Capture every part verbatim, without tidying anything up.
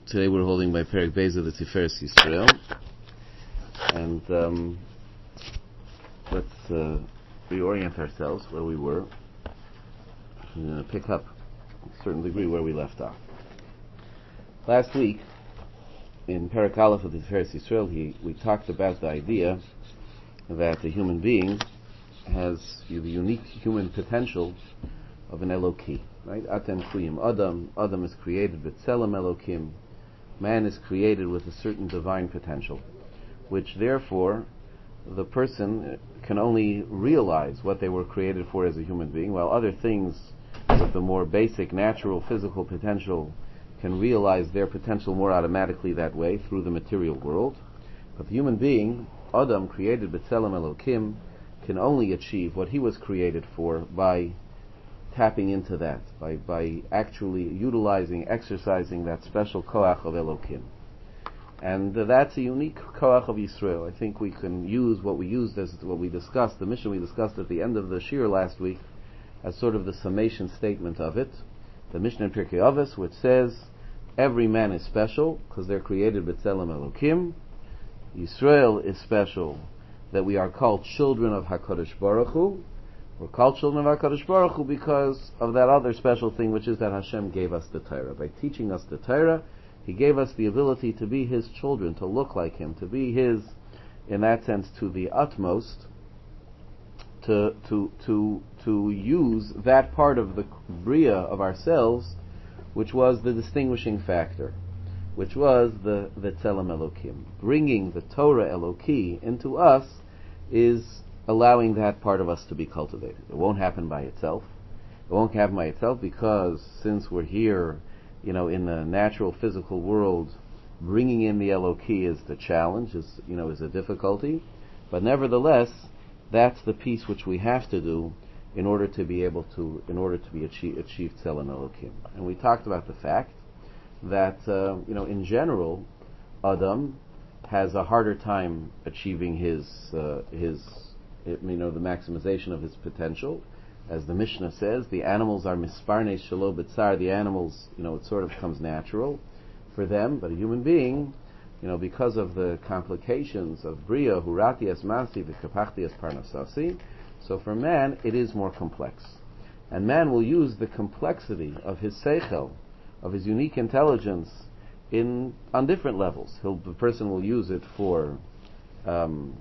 Today we're holding by Perek Beis of the Tiferes Yisrael, and um, let's uh, reorient ourselves where we were. We're going to pick up, to a certain degree, where we left off. Last week, in Perek Aleph of the Tiferes Yisrael, he, we talked about the idea that the human being has the unique human potential of an Eloki. Right? Atem Kuyim Adam. Adam is created with Tselem Elokim. Man is created with a certain divine potential, which therefore the person can only realize what they were created for as a human being, while other things with the more basic natural physical potential can realize their potential more automatically that way through the material world. But the human being, Adam, created B'Tselem Elokim, can only achieve what he was created for by tapping into that, by by actually utilizing, exercising that special koach of Elokim. And uh, that's a unique koach of Yisrael. I think we can use what we used as what we discussed, the mission we discussed at the end of the shir last week, as sort of the summation statement of it. The Mishnah in Pirkei Avos, which says, every man is special, because they're created B'Tselem Elokim. Yisrael is special, that we are called children of HaKadosh Baruch Hu. We're called children of HaKadosh Baruch Hu because of that other special thing, which is that Hashem gave us the Torah. By teaching us the Torah, He gave us the ability to be His children, to look like Him, to be His, in that sense, to the utmost, to to to to use that part of the bria of ourselves, which was the distinguishing factor, which was the the Tzelem Elokim. Bringing the Torah Eloki into us is allowing that part of us to be cultivated. It won't happen by itself. It won't happen by itself because since we're here, you know, in the natural physical world, bringing in the Eloki is the challenge, is you know, is a difficulty. But nevertheless, that's the piece which we have to do in order to be able to, in order to be achieve, achieve Tzelem Elokim. And we talked about the fact that uh, you know, in general, Adam has a harder time achieving his uh, his you know, the maximization of his potential. As the Mishnah says, the animals are misparnei shelo b'tzar. The animals, you know, it sort of comes natural for them, but a human being, you know, because of the complications of bria, hurati es masi, v'kapachti es parnasasi, so for man it is more complex. And man will use the complexity of his seichel, of his unique intelligence, in on different levels. He'll, the person will use it for um,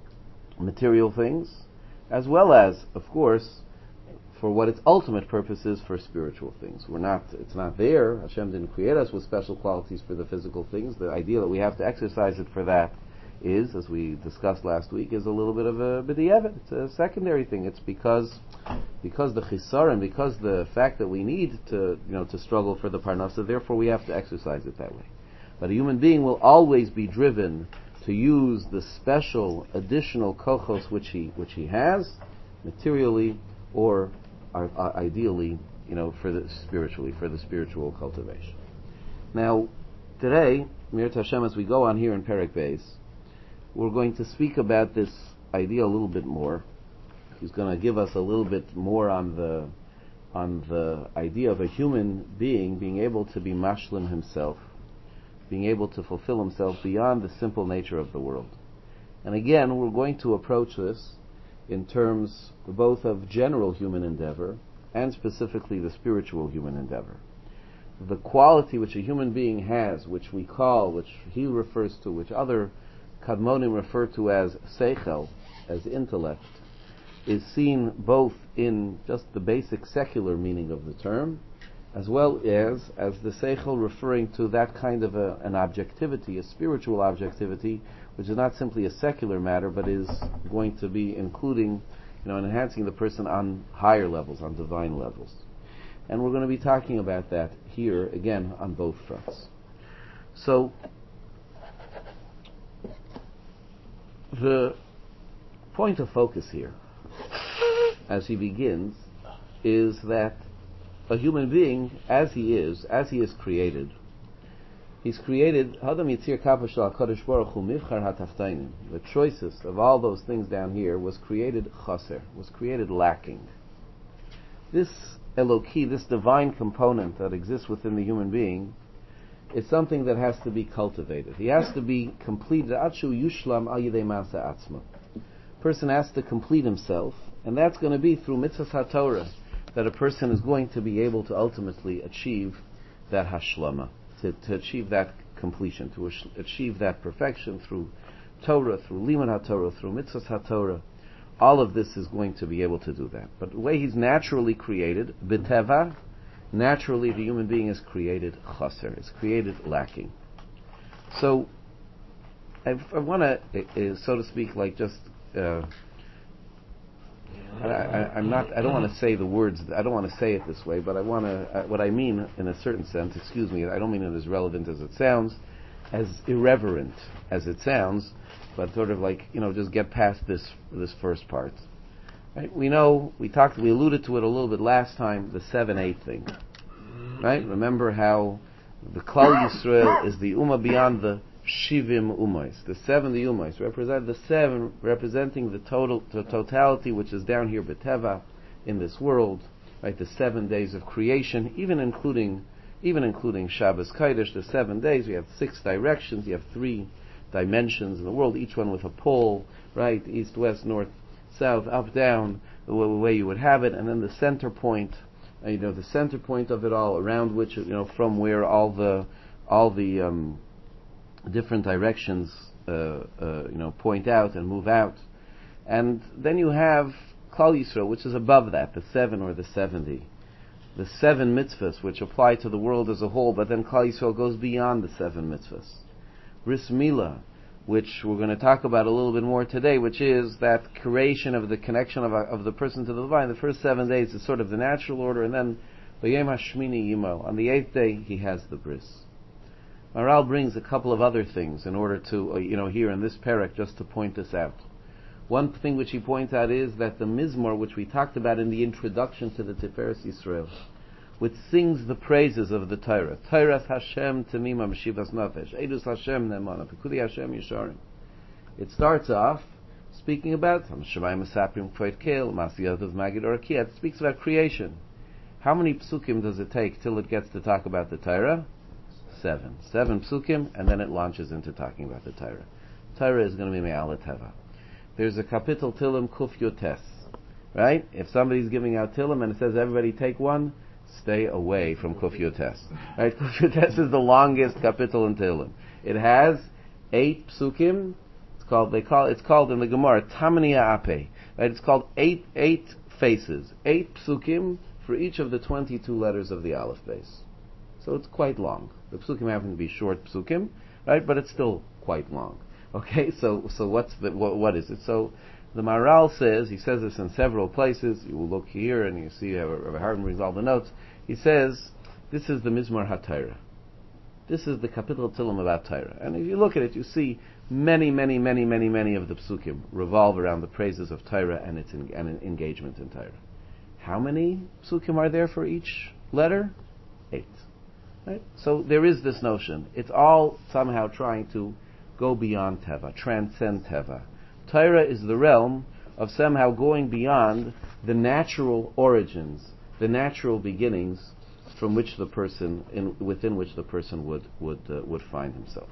material things, as well as, of course, for what its ultimate purpose is, for spiritual things. We're not, it's not there. Hashem didn't create us with special qualities for the physical things. The idea that we have to exercise it for that is, as we discussed last week, is a little bit of a b'diavad. It's a secondary thing. It's because because the chisaron, because the fact that we need to, you know, to struggle for the parnasa, therefore we have to exercise it that way. But a human being will always be driven to use the special additional kochos which he which he has, materially or uh, ideally, you know, for the spiritually, for the spiritual cultivation. Now, today, Mir Hashem, as we go on here in Perek Beis, we're going to speak about this idea a little bit more. He's going to give us a little bit more on the on the idea of a human being being able to be mashlim himself, being able to fulfill himself beyond the simple nature of the world. And again, we're going to approach this in terms both of general human endeavor and specifically the spiritual human endeavor. The quality which a human being has, which we call, which he refers to, which other Kadmonim refer to as seichel, as intellect, is seen both in just the basic secular meaning of the term, as well as as the seichel referring to that kind of a, an objectivity, a spiritual objectivity, which is not simply a secular matter, but is going to be including, you know, and enhancing the person on higher levels, on divine levels. And we're going to be talking about that here, again, on both fronts. So, the point of focus here, as he begins, is that a human being, as he is, as he is created, he's created, Hadam Yitzir Kappa Shel HaKadosh Baruch Hu Mivchar HaTaftainim. The choicest of all those things down here was created chaser, was created lacking. This Eloki, this divine component that exists within the human being, is something that has to be cultivated. He has to be completed. Achu yushlam al yidei masa atzma. Person has to complete himself, and that's going to be through mitzvahs haTorah that a person is going to be able to ultimately achieve that hashlama, to, to achieve that completion, to achieve that perfection through Torah, through limud haTorah, through mitzvahs haTorah. All of this is going to be able to do that. But the way he's naturally created, b'teva, naturally the human being is created chaser, is created lacking. So, I, I want to, uh, so to speak, like just, uh, I, I, I'm not, I don't want to say the words, I don't want to say it this way, but I want to, uh, what I mean in a certain sense, excuse me, I don't mean it as relevant as it sounds, as irreverent as it sounds, but sort of like, you know, just get past this this first part. Right? We know, we talked, we alluded to it a little bit last time, the seven eight thing. Right? Remember how the Klal Yisrael is the Ummah beyond the Shivim Ummahs. The seventy Ummahs represent the seven, representing the total, the totality which is down here, B'teva, in this world. Right? The seven days of creation, even including, even including Shabbos Kodesh, the seven days, we have six directions, you have three dimensions in the world, each one with a pole, right, east, west, north, south, up, down, the way you would have it, and then the center point, uh, you know, the center point of it all, around which, you know, from where all the all the um, different directions, uh, uh, you know, point out and move out, and then you have Klal Yisrael, which is above that, the seven or the seventy, the seven mitzvahs which apply to the world as a whole, but then Klal Yisrael goes beyond the seven mitzvahs. Bris Milah, which we're going to talk about a little bit more today, which is that creation of the connection of, of the person to the divine. The first seven days is sort of the natural order, and then B'yom Hashmini Yimo, on the eighth day he has the bris. Maharal brings a couple of other things in order to, uh, you know, here in this parak, just to point this out. One thing which he points out is that the Mizmor, which we talked about in the introduction to the Tiferes Yisrael, which sings the praises of the Torah. Torah Hashem Temima Meshivas Nafesh. Edus Hashem Nemana. Pekudi Hashem Yisharim. It starts off speaking about Shemayim Masaprim Kvoit Kel, Masiyot of Magid Orakia. It speaks about creation. How many psukim does it take till it gets to talk about the Torah? Seven. Seven psukim, and then it launches into talking about the Torah. Torah is going to be Me'al Teva. There's a kapitel Tilim Kuf Yotes. Right? If somebody's giving out Tilim and it says everybody take one, stay away from Kuf Yotes. Right? Kuf Yotes is the longest kapitel in Tehillim. It has eight psukim. It's called they call it's called in the Gemara Tamniya Ape. Right? It's called eight eight faces, eight psukim for each of the twenty-two letters of the Aleph base. So it's quite long. The psukim happen to be short psukim, right? But it's still quite long. Okay, so so what's the what, what is it? So the Maharal says, he says this in several places. You will look here and you see Rabbi Harden brings all the notes. He says, this is the Mizmor HaTorah. This is the kapitel Tilim about Torah. And if you look at it, you see many, many, many, many, many of the psukim revolve around the praises of Torah and its en- and engagement in Torah. How many psukim are there for each letter? Eight. Right? So there is this notion. It's all somehow trying to go beyond Teva, transcend Teva. Torah is the realm of somehow going beyond the natural origins, the natural beginnings from which the person, in, within which the person would would uh, would find himself.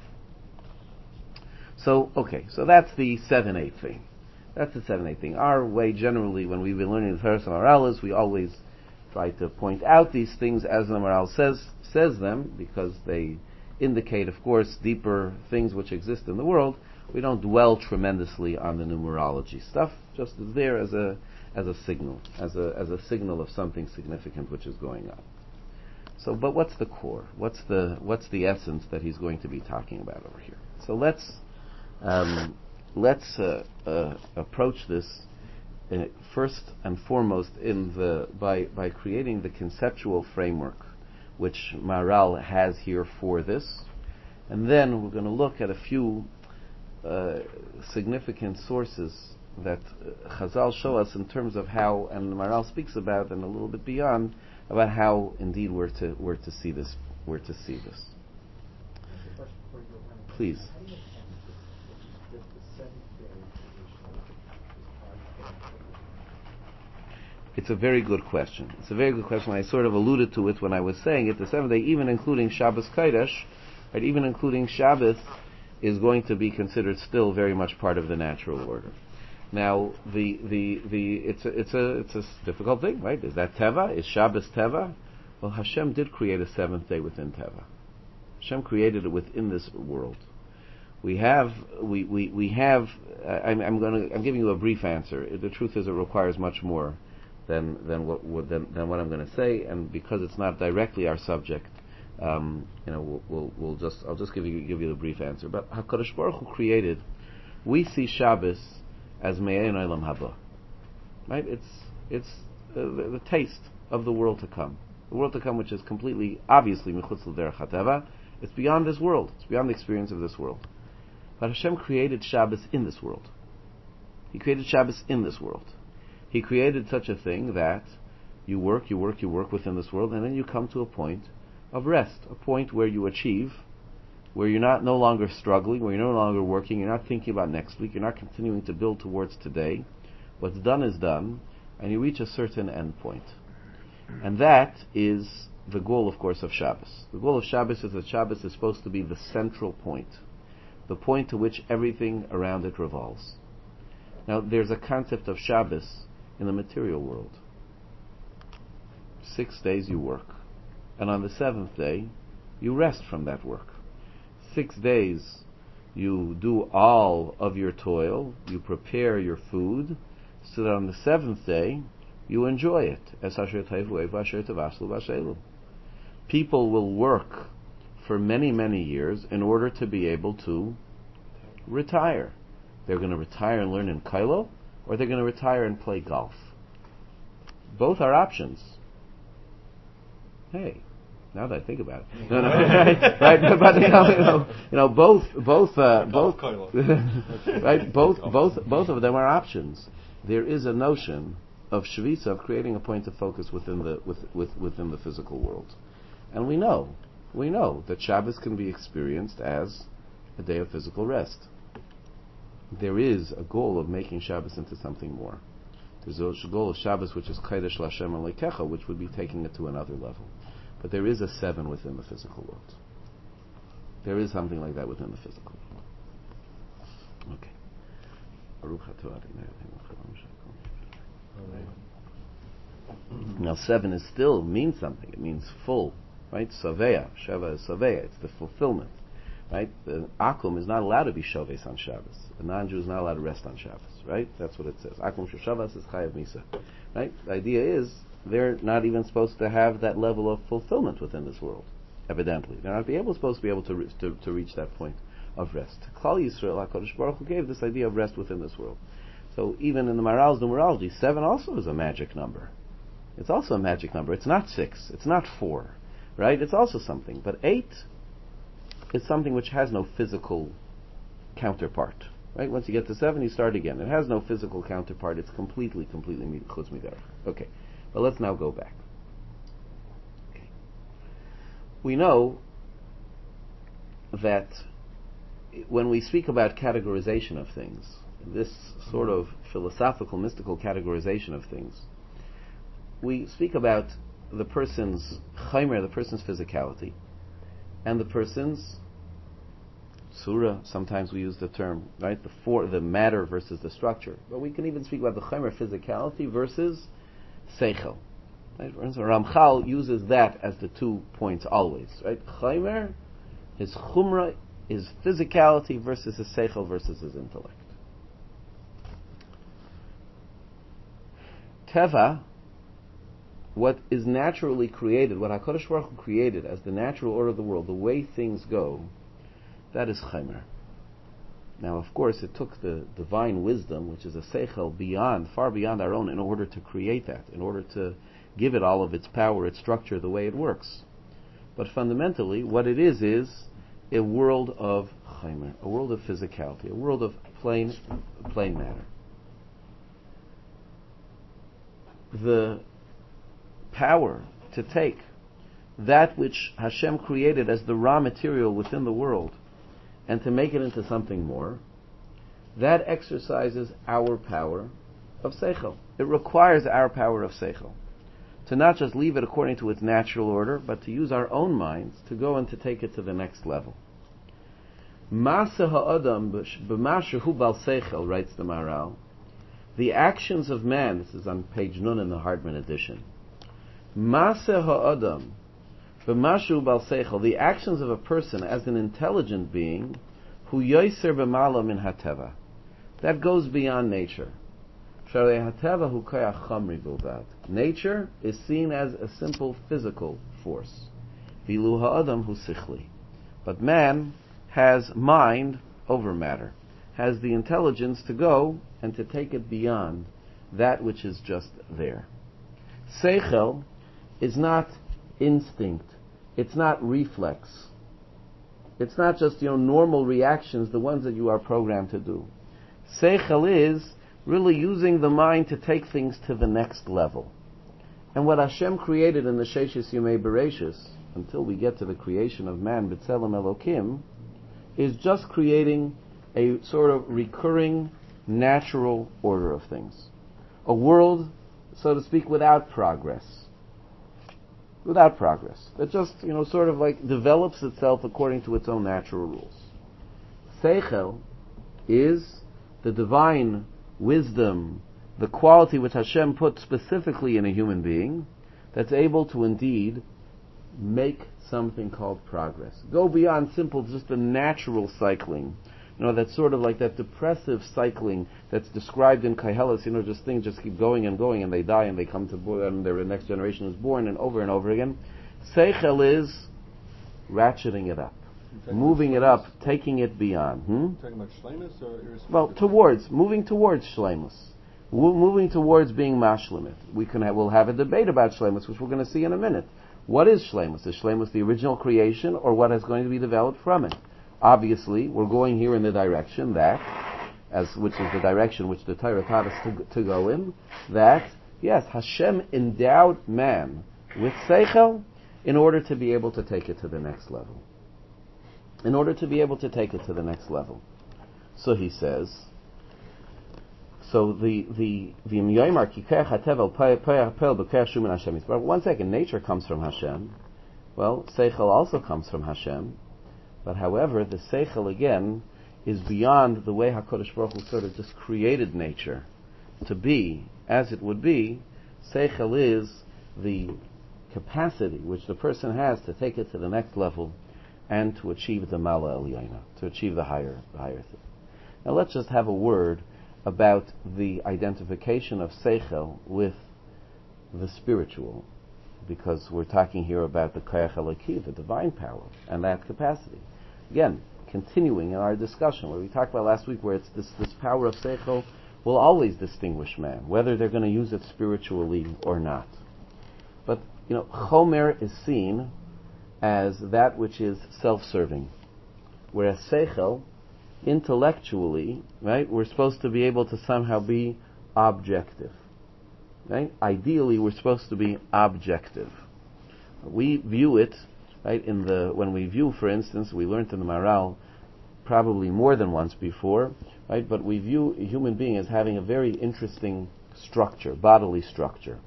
So okay, so that's the seven eight thing. That's the seven eight thing. Our way generally, when we've been learning the Torah Maharal, is we always try to point out these things as the Maharal says says them, because they indicate, of course, deeper things which exist in the world. We don't dwell tremendously on the numerology stuff, just as there as a as a signal, as a as a signal of something significant which is going on. So, but what's the core? What's the what's the essence that he's going to be talking about over here? So let's um, let's uh, uh, approach this uh, first and foremost in the by by creating the conceptual framework which Maharal has here for this, and then we're going to look at a few uh, significant sources that uh, Chazal show us in terms of how, and Maharal speaks about, and a little bit beyond, about how indeed we're to we're to see this we're to see this. Please. It's a very good question. It's a very good question. I sort of alluded to it when I was saying it. The seventh day, even including Shabbos Kodesh, right? Even including Shabbos is going to be considered still very much part of the natural order. Now, the the the it's a, it's a it's a difficult thing, right? Is that Teva? Is Shabbos Teva? Well, Hashem did create a seventh day within Teva. Hashem created it within this world. We have we we we have. Uh, I'm I'm going to I'm giving you a brief answer. The truth is, it requires much more than than what, what than, than what I'm going to say, and because it's not directly our subject, um, you know, we'll, we'll we'll just I'll just give you give you the brief answer. But Hakadosh Baruch Hu created. We see Shabbos as Me'ein Olam Haba, right? It's it's uh, the, the taste of the world to come, the world to come, which is completely obviously Michutz L'derech HaTeva. It's beyond this world. It's beyond the experience of this world. But Hashem created Shabbos in this world. He created Shabbos in this world. He created such a thing that you work, you work, you work within this world, and then you come to a point of rest, a point where you achieve, where you're not no longer struggling, where you're no longer working, you're not thinking about next week, you're not continuing to build towards today. What's done is done, and you reach a certain end point. And that is the goal, of course, of Shabbos. The goal of Shabbos is that Shabbos is supposed to be the central point, the point to which everything around it revolves. Now, there's a concept of Shabbos in the material world. Six days you work, and on the seventh day, you rest from that work. Six days you do all of your toil, you prepare your food, so that on the seventh day, you enjoy it. People will work for many, many years in order to be able to retire. They're going to retire and learn in Kailo, or they're going to retire and play golf. Both are options. Hey, now that I think about it, no, no, right, right, but you know, you know, you know both, both, uh, both, right, both, both, both of them are options. There is a notion of Shvisa, of creating a point of focus within the with, with, within the physical world, and we know, we know that Shabbos can be experienced as a day of physical rest. There is a goal of making Shabbos into something more. There's a goal of Shabbos which is Kodesh L'Hashem Elokecha, which would be taking it to another level. But there is a seven within the physical world. There is something like that within the physical world. Okay. Now seven is still means something. It means full, right? Saveya, Sheva is Saveya. It's the fulfillment, right? The Akum is not allowed to be Shoves on Shabbos. A non-Jew is not allowed to rest on Shabbos, right? That's what it says. Akum Shabbos is Chayav Misa, right? The idea is they're not even supposed to have that level of fulfillment within this world. Evidently, they're not be able, supposed to be able to, re- to to reach that point of rest. Klal Yisrael, HaKadosh Baruch Hu gave this idea of rest within this world. So even in the Maral's numerology, seven also is a magic number. It's also a magic number. It's not six. It's not four, right? It's also something. But eight is something which has no physical counterpart, right? Once you get to seven, you start again. It has no physical counterpart. It's completely, completely chutz miderech. Okay, but let's now go back. Okay. We know that when we speak about categorization of things, this sort of philosophical, mystical categorization of things, we speak about the person's chaimer, the person's physicality, and the person's surah. Sometimes we use the term, right, the for, the matter versus the structure. But we can even speak about the chaimer, physicality versus seichel. Right? For instance, Ramchal uses that as the two points always. Right, chaimer, his chumrah, his physicality versus his seichel versus his intellect. Teva, what is naturally created, what HaKadosh Baruch Hu created as the natural order of the world, the way things go, that is chaimer. Now, of course, it took the divine wisdom, which is a seichel, beyond, far beyond our own, in order to create that, in order to give it all of its power, its structure, the way it works. But fundamentally, what it is is a world of chaimer, a world of physicality, a world of plain, plain matter. The power to take that which Hashem created as the raw material within the world and to make it into something more, that exercises our power of seichel. It requires our power of seichel. to not just leave it according to its natural order, but to use our own minds to go and to take it to the next level. Ma'aseh ha'adam b'ma shehu bal seichel, writes the Maharal, the actions of man, this is on page Nun in the Hardman edition, Ma'aseh ha'adam b'ma shehu bal seichel, the actions of a person as an intelligent being, hu yoser b'mala min hateva, that goes beyond nature. Nature is seen as a simple physical force. But man has mind over matter, has the intelligence to go and to take it beyond that which is just there. Seichel is not instinct, it's not reflex, it's not just, you know, normal reactions, the ones that you are programmed to do. Seichel is really using the mind to take things to the next level. And what Hashem created in the Sheshis Yemei Bereshis, until we get to the creation of man, B'Tselem Elokim, is just creating a sort of recurring, natural order of things. A world, so to speak, without progress. Without progress. That just, you know, sort of like develops itself according to its own natural rules. Seichel is the divine wisdom, the quality which Hashem put specifically in a human being, that's able to indeed make something called progress. Go beyond simple, just the natural cycling. You know, that's sort of like that depressive cycling that's described in Koheles, you know, just things just keep going and going and they die and they come to born and their next generation is born and over and over again. Seichel is ratcheting it up. Moving it up, taking it beyond. Hmm? Talking about shleimus or irrespective? Well, towards, moving towards shleimus. Wo- moving towards being mashlemit. We can have, we'll have a debate about shleimus, which we're going to see in a minute. What is shleimus? Is shleimus the original creation, or what is going to be developed from it? Obviously, we're going here in the direction that, as which is the direction which the Torah taught us to, to go in, that, yes, Hashem endowed man with seichel in order to be able to take it to the next level. In order to be able to take it to the next level. So he says, so the the the but one second, nature comes from Hashem. Well, seichel also comes from Hashem, but however, the seichel again is beyond the way HaKadosh Baruch Hu sort of just created nature to be as it would be. Seichel is the capacity which the person has to take it to the next level and to achieve the Mala Eliyana, to achieve the higher, the higher thing. Now let's just have a word about the identification of Seichel with the spiritual, because we're talking here about the Koyach Eliki, the divine power, and that capacity. Again, continuing in our discussion, where we talked about last week, where it's this, this power of Seichel will always distinguish man, whether they're going to use it spiritually or not. But, you know, Chomer is seen as that which is self-serving, whereas Seichel, intellectually, right, we're supposed to be able to somehow be objective. Right? Ideally, we're supposed to be objective. We view it, right, in the when we view, for instance, we learned in the Maharal probably more than once before, right, but we view a human being as having a very interesting structure, bodily structure.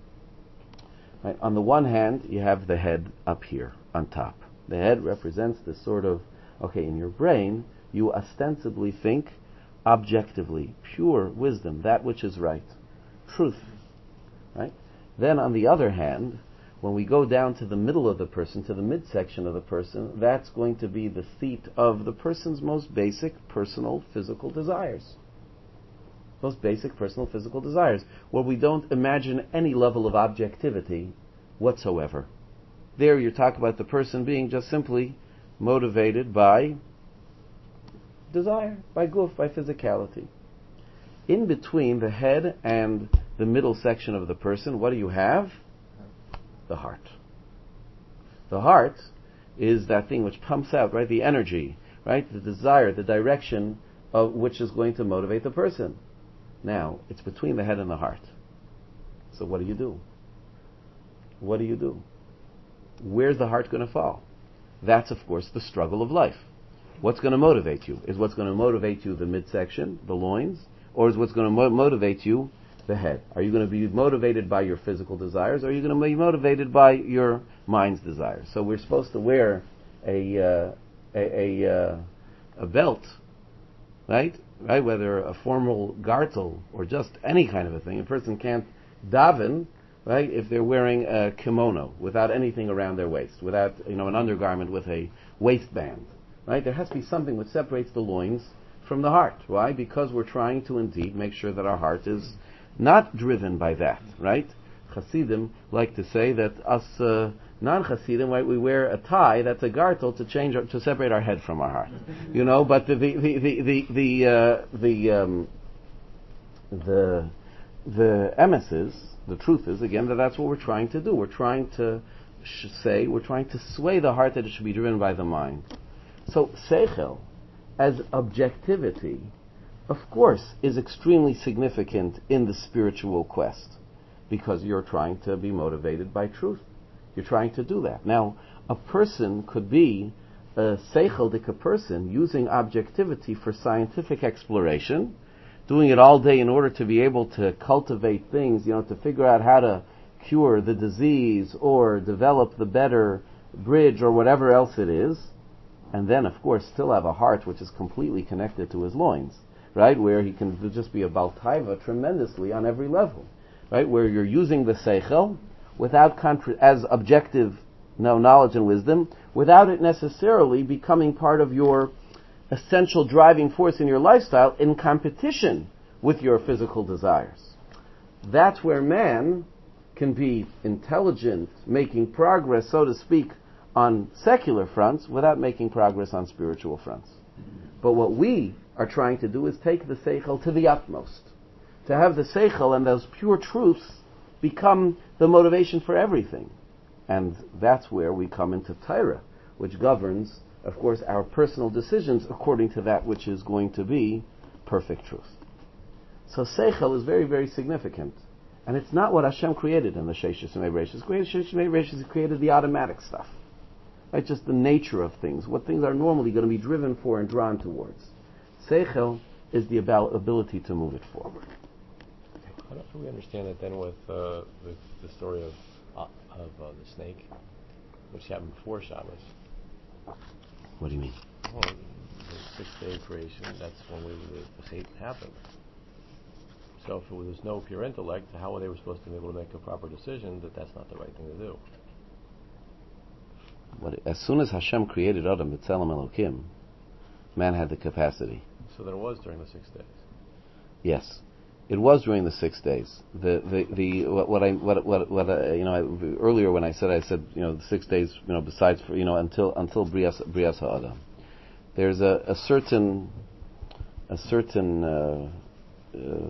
Right? On the one hand, you have the head up here, on top. The head represents this sort of, okay, in your brain, you ostensibly think objectively, pure wisdom, that which is right, truth. Right? Then on the other hand, when we go down to the middle of the person, to the midsection of the person, that's going to be the seat of the person's most basic personal physical desires. Most basic personal physical desires, where we don't imagine any level of objectivity whatsoever. There you're talking about the person being just simply motivated by desire, by guf, by physicality. In between the head and the middle section of the person, what do you have? The heart. The heart is that thing which pumps out, right, the energy, right, the desire, the direction of which is going to motivate the person. Now, it's between the head and the heart. So what do you do? What do you do? Where's the heart going to fall? That's, of course, the struggle of life. What's going to motivate you? Is what's going to motivate you the midsection, the loins, or is what's going to mo- motivate you the head. Are you going to be motivated by your physical desires, or are you going to be motivated by your mind's desires? So we're supposed to wear a uh, a a, uh, a belt, right? Right, whether a formal gartel or just any kind of a thing. A person can't daven, right, if they're wearing a kimono without anything around their waist, without, you know, an undergarment with a waistband, right? There has to be something which separates the loins from the heart. Why? Because we're trying to indeed make sure that our heart is not driven by that, right? Hasidim like to say that us uh, non-Hasidim, right, we wear a tie that's a gartel to change our, to separate our head from our heart, you know. But the the the the the the, uh, the um, the the emes is, the truth is again that that's what we're trying to do. We're trying to sh- say we're trying to sway the heart that it should be driven by the mind. So seichel, as objectivity, of course, is extremely significant in the spiritual quest, because you're trying to be motivated by truth. You're trying to do that. Now, a person could be a seichelic person using objectivity for scientific exploration, doing it all day in order to be able to cultivate things, you know, to figure out how to cure the disease or develop the better bridge or whatever else it is, and then, of course, still have a heart which is completely connected to his loins, right, where he can just be a baltaiva tremendously on every level, right, where you're using the seichel without contra- as objective no, knowledge and wisdom, without it necessarily becoming part of your essential driving force in your lifestyle in competition with your physical desires. That's where man can be intelligent, making progress, so to speak, on secular fronts without making progress on spiritual fronts. But what we are trying to do is take the seichel to the utmost, to have the seichel and those pure truths become the motivation for everything. And that's where we come into Torah, which governs, of course, our personal decisions according to that which is going to be perfect truth. So seichel is very, very significant. And it's not what Hashem created in the Sheshis and Meireshis. Sheshis and Meireshis created the automatic stuff. Right? Just the nature of things, what things are normally going to be driven for and drawn towards. Seichel is the ab- ability to move it forward. How do we understand it then with uh, the, the story of uh, of uh, the snake, which happened before Shabbos? What do you mean? Well, the sixth-day creation, that's when we, the, the hate happened. So if it was no pure intellect, how were they were supposed to be able to make a proper decision that that's not the right thing to do? What, as soon as Hashem created Adam B'Tselem Elokim, man had the capacity. So then it was during the six days. Yes, it was during the six days. The the, the what, what I what what what uh, you know I, earlier when I said I said you know the six days you know besides for, you know until until Brias Brias HaAdam, there's a, a certain a certain uh, uh,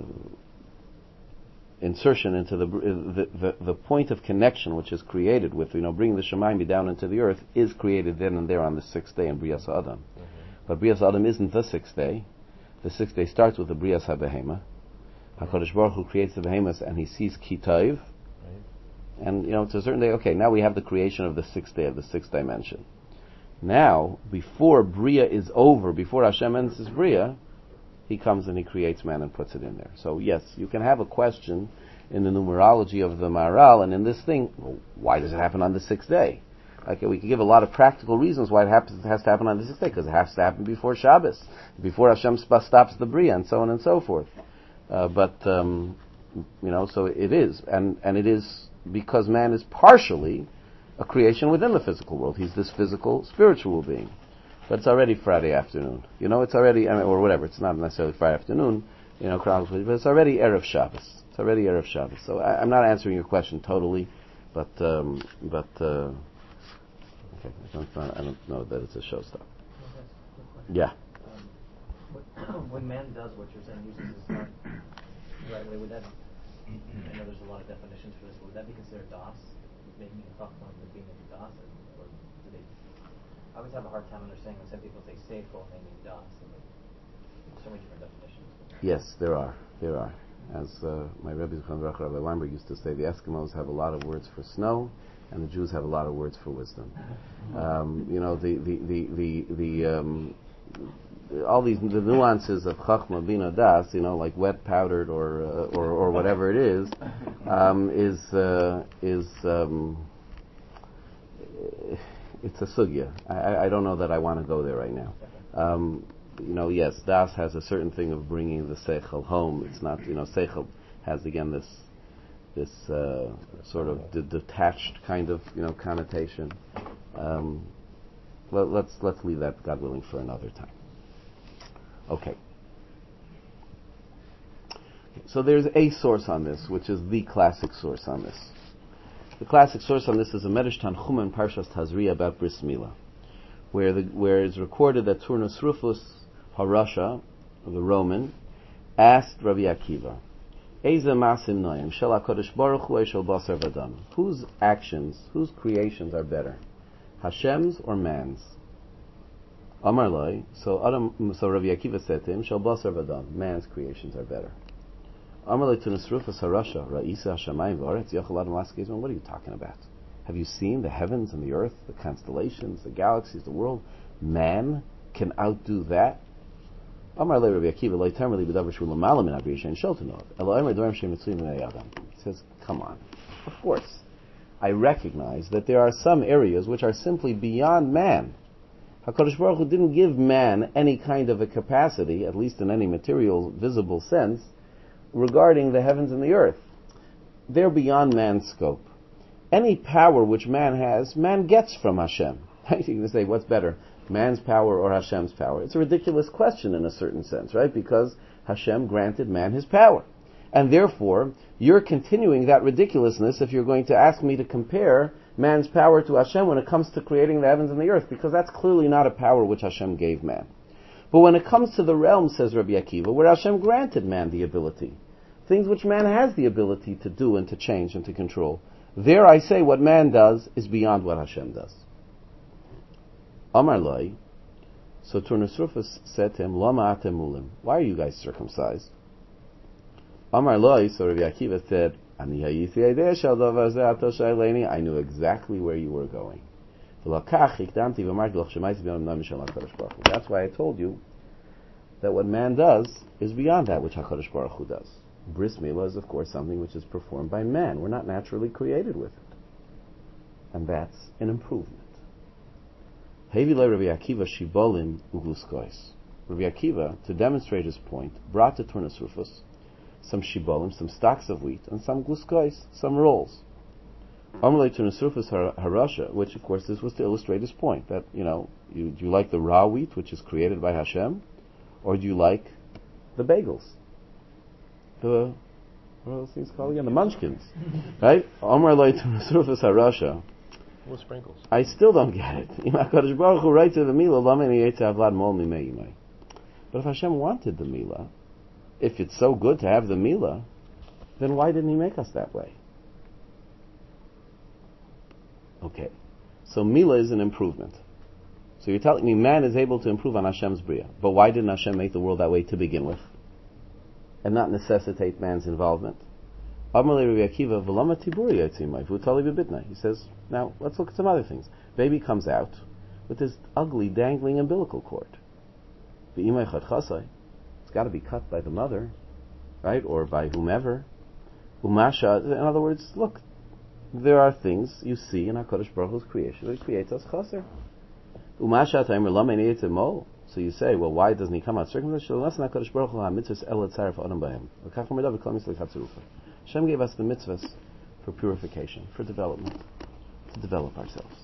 insertion into the, the the the point of connection which is created with you know bringing the Shemayim down into the earth is created then and there on the sixth day in Brias HaAdam. Mm-hmm. But Brias HaAdam isn't the sixth day. The sixth day starts with the Brias HaBehema. HaKadosh Baruch Hu creates the behemoths and he sees Kitayv. Right. And, you know, to a certain day, okay, now we have the creation of the sixth day, of the sixth dimension. Now, before Bria is over, before Hashem ends his Bria, he comes and he creates man and puts it in there. So, yes, you can have a question in the numerology of the Maharal and in this thing, well, why does it happen on the sixth day? Okay, we can give a lot of practical reasons why it, happens, it has to happen on the sixth day, because it has to happen before Shabbos, before Hashem stops the Bria, and so on and so forth. Uh, but, um, you know, so it is. And, and it is because man is partially a creation within the physical world. He's this physical, spiritual being. But it's already Friday afternoon. You know, it's already, I mean, or whatever, it's not necessarily Friday afternoon, you know, chronically, but it's already Erev Shabbos. It's already Erev Shabbos. So I, I'm not answering your question totally, but, um, but, uh, okay, I don't, I don't know that it's a showstopper. Yeah. When man does what you're saying, uses his heart right away, would that, I know there's a lot of definitions for this, but would that be considered das? Making a thought form of being a das? Or do they, I always have a hard time understanding when some people say seichel and they mean das. There's so many different definitions. Yes, there are. There are. As uh, my Rebbe Rabbi Weinberg used to say, the Eskimos have a lot of words for snow, and the Jews have a lot of words for wisdom. Um, you know, the the the the, the um, all these the nuances of Chachma, Bina, Das, you know, like wet powdered or uh, or or whatever it is, um, is uh, is um, it's a sugya. I, I don't know that I want to go there right now. Um, you know, yes, Das has a certain thing of bringing the seichel home. It's not, you know, seichel has again this this uh, sort of de- detached kind of, you know, connotation. Um, let, let's let's leave that, God willing, for another time. Okay. So there's a source on this, which is the classic source on this. The classic source on this is a Medrash Tanchuma in Parshas Tazria about Bris Milah, where the where it's recorded that Turnus Rufus Harasha, the Roman, asked Rabbi Akiva, Eze masim noyim shel HaKadosh Baruch Hu shel basar v'dam. Whose actions, whose creations are better, Hashem's or man's? Amar Loi. So Adam, so Rabbi Akiva said to him, shel basar v'dam. Man's creations are better. Amar Loi Turnus Rufus Harasha Ra'isa Hashamayim v'aretz Yochel Adam ask him, what are you talking about? Have you seen the heavens and the earth, the constellations, the galaxies, the world? Man can outdo that? Amar le Rabbi Akiva lo yitamar li b'davar shu l'mala min abriya she'en shelton of. Elo emer dvarim she'en mitzuyim b'nei adam. He says, come on. Of course, I recognize that there are some areas which are simply beyond man. HaKadosh Baruch Hu didn't give man any kind of a capacity, at least in any material, visible sense, regarding the heavens and the earth. They're beyond man's scope. Any power which man has, man gets from Hashem. You're going to say, what's better, man's power or Hashem's power? It's a ridiculous question in a certain sense, right? Because Hashem granted man his power. And therefore, you're continuing that ridiculousness if you're going to ask me to compare man's power to Hashem when it comes to creating the heavens and the earth, because that's clearly not a power which Hashem gave man. But when it comes to the realm, says Rabbi Akiva, where Hashem granted man the ability, things which man has the ability to do and to change and to control, there I say what man does is beyond what Hashem does. Amar Loi. So Turnus Rufus said to him, Lama atem mulim. Why are you guys circumcised? Amar Loi. So Rabbi Akiva said, I knew exactly where you were going. That's why I told you that what man does is beyond that which HaKadosh Baruch Hu does. Bris Milah is, of course, something which is performed by man. We're not naturally created with it. And that's an improvement. Hevilei Rabbi Akiva shibolim ugluskois. Rabbi Akiva, to demonstrate his point, brought to Turnus Rufus some shibolim, some stalks of wheat, and some gluskois, some rolls. Amalei Turnus Rufus harasha, which of course this was to illustrate his point, that, you know, you, do you like the raw wheat, which is created by Hashem, or do you like the bagels? The, what are those things called again? The munchkins. Right? Amalei Turnus Rufus harasha. With sprinkles. I still don't get it. But if Hashem wanted the Milah, if it's so good to have the Milah, then why didn't He make us that way? Okay. So Milah is an improvement. So you're telling me man is able to improve on Hashem's Bria. But why didn't Hashem make the world that way to begin with? And not necessitate man's involvement? He says, now let's look at some other things. Baby comes out with this ugly dangling umbilical cord. It's got to be cut by the mother, right? Or by whomever. Umasha, in other words, look, there are things you see in HaKadosh Baruch Hu's creation that creates us chaser. Umasha ta'imer lama ne'etzem mo. So you say, well, why doesn't he come out circumcised? Hashem gave us the mitzvahs for purification, for development, to develop ourselves.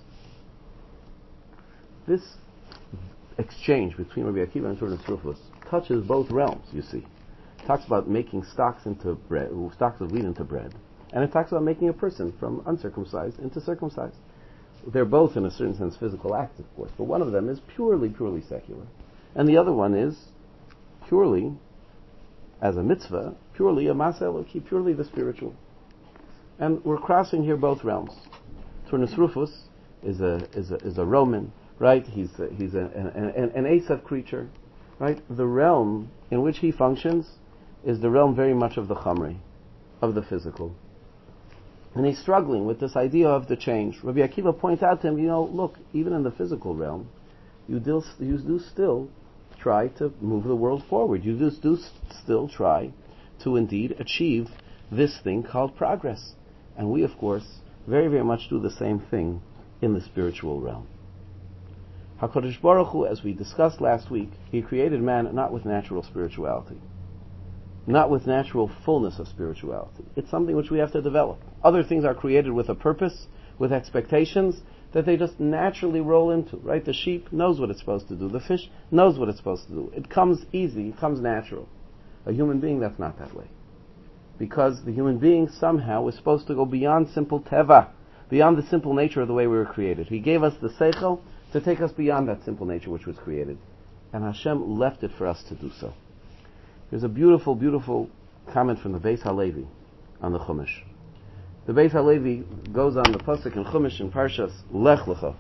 This exchange between Rabbi Akiva and Turnus Rufus touches both realms, you see. It talks about making stocks into bread, stocks of wheat into bread, and it talks about making a person from uncircumcised into circumcised. They're both, in a certain sense, physical acts, of course, but one of them is purely, purely secular, and the other one is purely, as a mitzvah, purely a Ma'aseh Eloki, purely the spiritual. And we're crossing here both realms. Turnus Rufus is a is a is a Roman, right? He's a, he's a, an, an, an Esav creature, right? The realm in which he functions is the realm very much of the Chamri, of the physical. And he's struggling with this idea of the change. Rabbi Akiva points out to him, you know, look, even in the physical realm, you do, you do still try to move the world forward. You just do s- still try to indeed achieve this thing called progress. And we, of course, very, very much do the same thing in the spiritual realm. HaKadosh Baruch Hu, as we discussed last week, He created man not with natural spirituality, not with natural fullness of spirituality. It's something which we have to develop. Other things are created with a purpose, with expectations, that they just naturally roll into, right? The sheep knows what it's supposed to do. The fish knows what it's supposed to do. It comes easy, it comes natural. A human being, that's not that way. Because the human being somehow is supposed to go beyond simple teva, beyond the simple nature of the way we were created. He gave us the seichel to take us beyond that simple nature which was created. And Hashem left it for us to do so. There's a beautiful, beautiful comment from the Beis Halevi on the Chumash. The Beis Halevi goes on the pasuk in Chumash in Parshas Lech Lecha.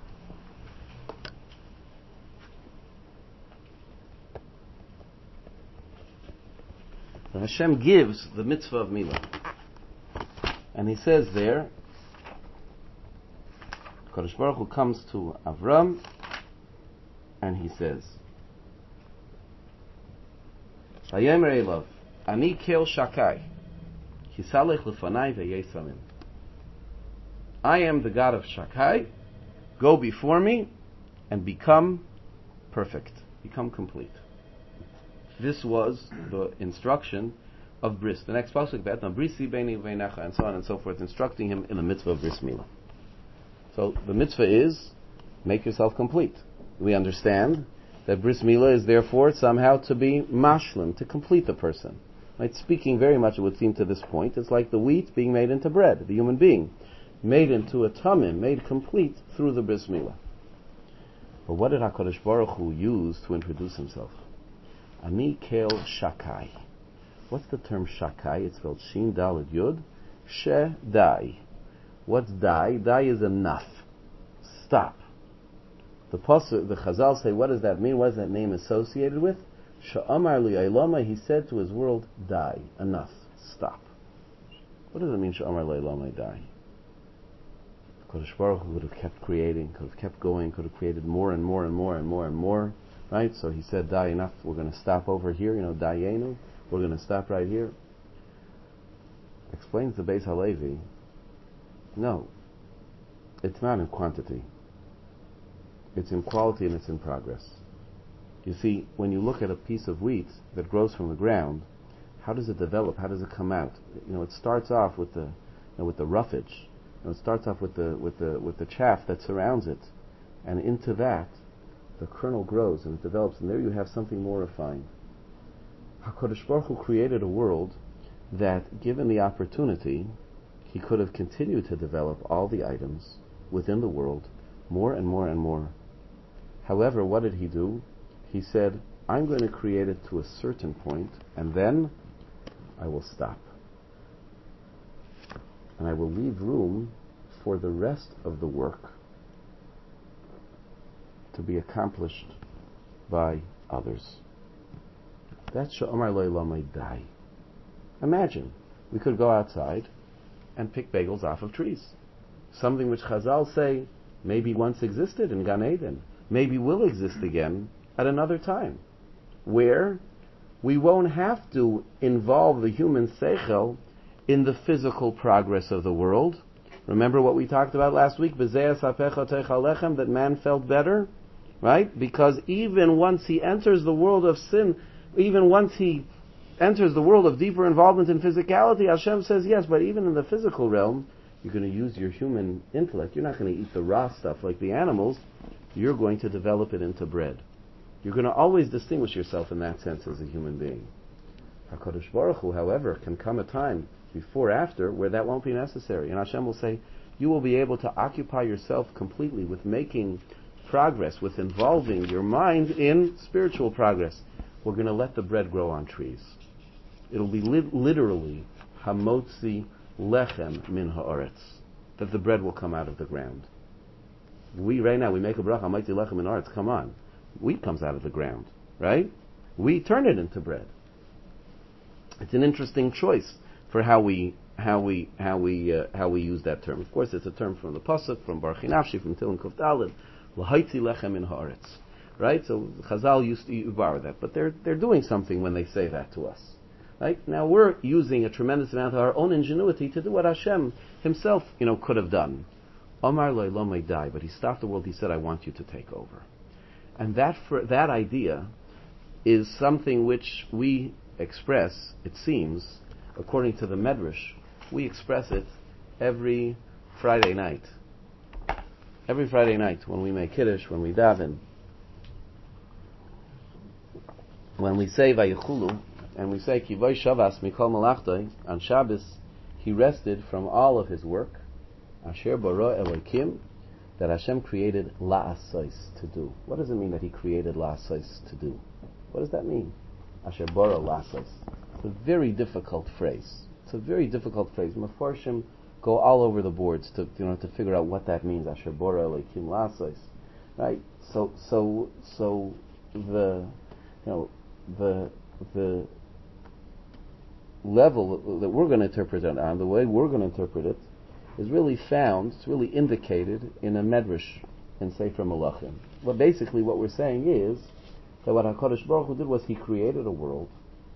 And Hashem gives the mitzvah of Milah. And He says there, Kadosh Baruch Hu comes to Avram and He says, Vayemer Elav, Ani kel shakai, Hisalech lefanai veyesamim. I am the God of Shakai. Go before me and become perfect, become complete. This was the instruction of bris. The next pasuk, Be'etam brisi beini veinecha, and so on and so forth, instructing him in the mitzvah of bris milah. So the mitzvah is, make yourself complete. We understand that bris milah is therefore somehow to be mashlim, to complete the person. Right? Speaking very much, it would seem to this point, it's like the wheat being made into bread, the human being, made into a tamim, made complete through the bris milah. But what did HaKadosh Baruch Hu use to introduce Himself? Ani kel shakai. What's the term shakai? It's spelled shin daled yud. She dai. What's dai? Dai is enough. Stop. The pasuk, the Chazal say, what does that mean? What is that name associated with? Sha'amar li Eilama, He said to His world, dai. Enough. Stop. What does it mean, Sha'amar li Eilama, dai? Kodesh Baruch Hu could have kept creating, could have kept going, could have created more and more and more and more and more. Right? So He said, die enough, we're going to stop over here, you know, dayenu, we're going to stop right here. Explains the Beis Halevi, no, it's not in quantity. It's in quality and it's in progress. You see, when you look at a piece of wheat that grows from the ground, how does it develop? How does it come out? You know, it starts off with the, you know, with the roughage. You know, it starts off with the with the with the chaff that surrounds it, and into that, the kernel grows and it develops, and there you have something more refined. HaKadosh Baruch Hu created a world that, given the opportunity, He could have continued to develop all the items within the world more and more and more. However, what did He do? He said, I'm going to create it to a certain point, and then I will stop. And I will leave room for the rest of the work to be accomplished by others. That's Sha'amar lo Elamai dai. Imagine, we could go outside and pick bagels off of trees. Something which Chazal say maybe once existed in Gan Eden, maybe will exist again at another time, where we won't have to involve the human seichel in the physical progress of the world. Remember what we talked about last week, that man felt better? Right? Because even once he enters the world of sin, even once he enters the world of deeper involvement in physicality, Hashem says, yes, but even in the physical realm, you're going to use your human intellect. You're not going to eat the raw stuff like the animals. You're going to develop it into bread. You're going to always distinguish yourself in that sense as a human being. HaKadosh Baruch Hu, however, can come a time before, after, where that won't be necessary. And Hashem will say, you will be able to occupy yourself completely with making progress, with involving your mind in spiritual progress. We're going to let the bread grow on trees. It'll be li- literally hamotzi lechem min haaretz, that the bread will come out of the ground. We, right now, we make a bracha, hamotzi lechem min haaretz, come on. Wheat comes out of the ground, right? We turn it into bread. It's an interesting choice for how we how we how we uh, how we use that term. Of course, it's a term from the pasuk, from Baruch Nafshi, from Tilin Kuf Daled, L'haitzi lechem min haaretz. right? So Chazal used to borrow that, but they're they're doing something when they say that to us, right? Now we're using a tremendous amount of our own ingenuity to do what Hashem Himself, you know, could have done. Omar lo lo may die, but He stopped the world. He said, "I want you to take over," and that for, that idea is something which we express. It seems, according to the Medrash, we express it every Friday night. Every Friday night when we make Kiddush, when we daven, when we say Vayichulu, and we say Kivoi Shavas Mikol Malachtoi, on Shabbos, He rested from all of His work, Asher Bara Elokim, that Hashem created La'asais to do. What does it mean that He created La'asais to do? What does that mean? Asher Bara La'asais. It's a very difficult phrase. It's a very difficult phrase. Mefarshim go all over the boards to you know to figure out what that means. Asher Bara Elokim La'asais, right? So so so the you know the the level that we're going to interpret it on, the way we're going to interpret it, is really found, it's really indicated in a medrash in Sefer Melachim. But basically what we're saying is that what HaKadosh Baruch Hu did was He created a world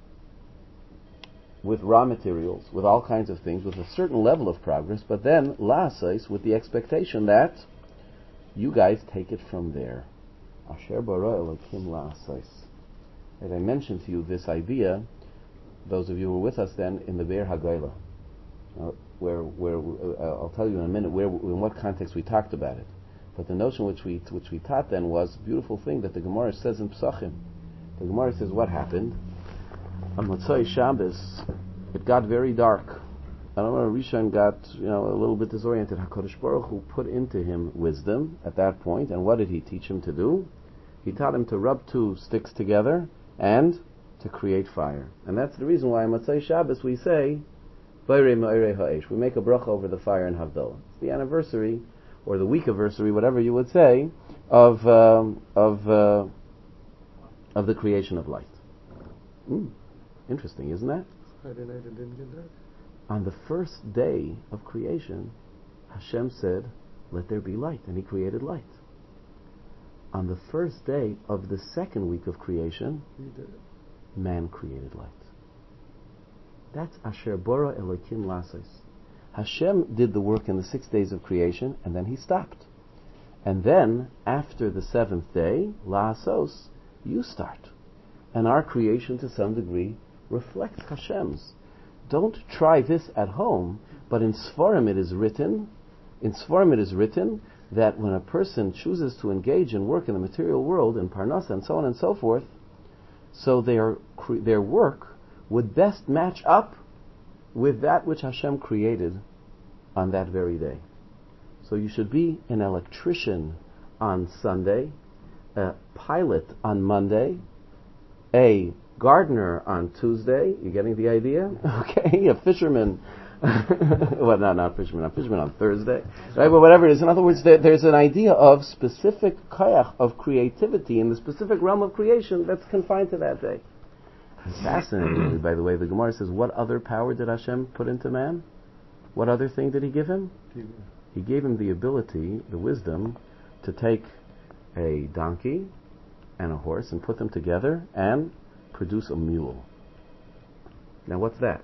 with raw materials, with all kinds of things, with a certain level of progress, but then la'asais, with the expectation that you guys take it from there. Asher bara Elokim la'asais. And I mentioned to you this idea, those of you who were with us then, in the Be'er HaGoyla, uh, where, where uh, I'll tell you in a minute where, in what context we talked about it. But the notion which we which we taught then was a beautiful thing that the Gemara says in Psachim. The Gemara says what happened on Motzei Shabbos. It got very dark. I don't know. Rishon got you know a little bit disoriented. Hakadosh Baruch Hu put into him wisdom at that point, and what did He teach him to do? He taught him to rub two sticks together and to create fire. And that's the reason why on Motzei Shabbos we say Vayrei Ma'irei Ha'esh. We make a bracha over the fire in Havdalah. It's the anniversary, or the week anniversary, whatever you would say, of um, of uh, of the creation of light. Mm. Interesting, isn't that? Friday night it didn't get dark. On the first day of creation, Hashem said, "Let there be light," and He created light. On the first day of the second week of creation, He did it. man created light. That's Asher Bara Elokim La'asais. Hashem did the work in the six days of creation, and then He stopped. And then, after the seventh day, La'asos, you start. And our creation, to some degree, reflects Hashem's. Don't try this at home, but in Sfarim it is written, in Sfarim it is written that when a person chooses to engage in work in the material world, in Parnasa and so on and so forth, so their their work would best match up with that which Hashem created on that very day. So you should be an electrician on Sunday, a pilot on Monday, a gardener on Tuesday. You getting the idea? Okay, a fisherman. well, not not fisherman. Not fisherman on Thursday, right? But whatever it is. In other words, there, there's an idea of specific kayach of creativity in the specific realm of creation that's confined to that day. Fascinatingly, by the way, the Gemara says, what other power did Hashem put into man? What other thing did He give him? He gave him the ability, the wisdom, to take a donkey and a horse and put them together and produce a mule. Now what's that?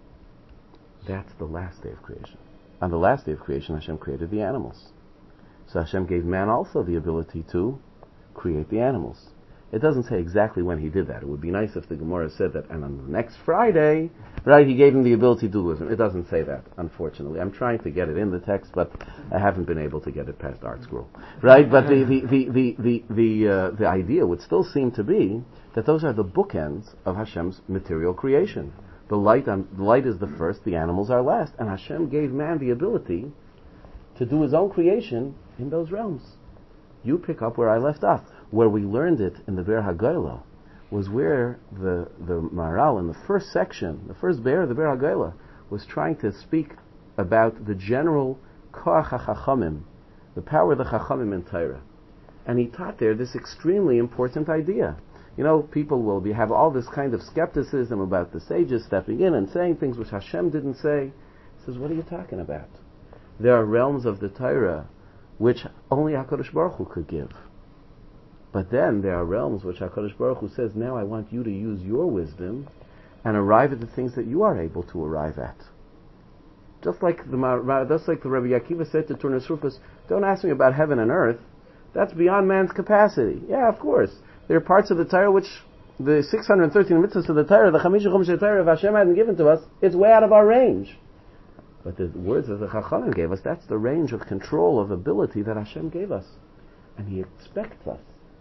That's the last day of creation. On the last day of creation, Hashem created the animals. So Hashem gave man also the ability to create the animals. It doesn't say exactly when He did that. It would be nice if the Gemara said that, and on the next Friday, right, He gave him the ability to do wisdom. It doesn't say that, unfortunately. I'm trying to get it in the text, but I haven't been able to get it past Art Scroll. Right? But the the the the the the, uh, the idea would still seem to be that those are the bookends of Hashem's material creation. The light, um, the light is the first, the animals are last, and Hashem gave man the ability to do his own creation in those realms. You pick up where I left off. Where we learned it in the Be'er HaGoyla was where the the Maharal in the first section, the first Be'er of the Be'er HaGoyla, was trying to speak about the general Koach HaChachamim, the power of the Chachamim in Torah. And he taught there this extremely important idea. You know, people will be, have all this kind of skepticism about the sages stepping in and saying things which Hashem didn't say. He says, what are you talking about? There are realms of the Torah which only HaKadosh Baruch Hu could give. But then there are realms which HaKadosh Baruch Hu says, now I want you to use your wisdom and arrive at the things that you are able to arrive at. Just like the just like the Rabbi Akiva said to Turnus Rufus, don't ask me about heaven and earth. That's beyond man's capacity. Yeah, of course. There are parts of the Torah which, the six hundred thirteen mitzvahs of the Torah, the Chamisha Chumash of the Torah, if Hashem hadn't given to us, it's way out of our range. But the words that the Chachamim gave us, that's the range of control, of ability that Hashem gave us. And He expects us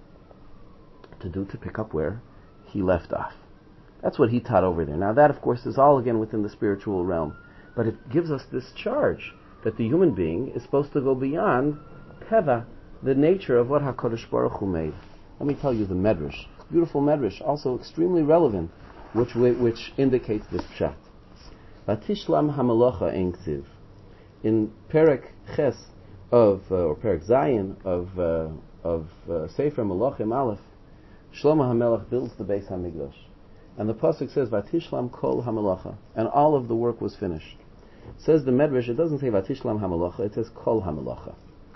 to do, to pick up where He left off. That's what He taught over there. Now that, of course, is all again within the spiritual realm. But it gives us this charge that the human being is supposed to go beyond Teva, the nature of what HaKadosh Baruch Hu made. Let me tell you the Medrash. Beautiful Medrash, also extremely relevant, which which indicates this pshat. Vatishlam hamalacha enksiv. In Perek Ches of, uh, or Perek Zayin of, uh, of uh, Sefer Malachim Aleph, Shlomo HaMelech builds the Beis HaMikdash. And the pasuk says, Vatishlam kol hamalacha. And all of the work was finished. Says the Medrash, it doesn't say Vatishlam hamalacha, it says kol hamalacha.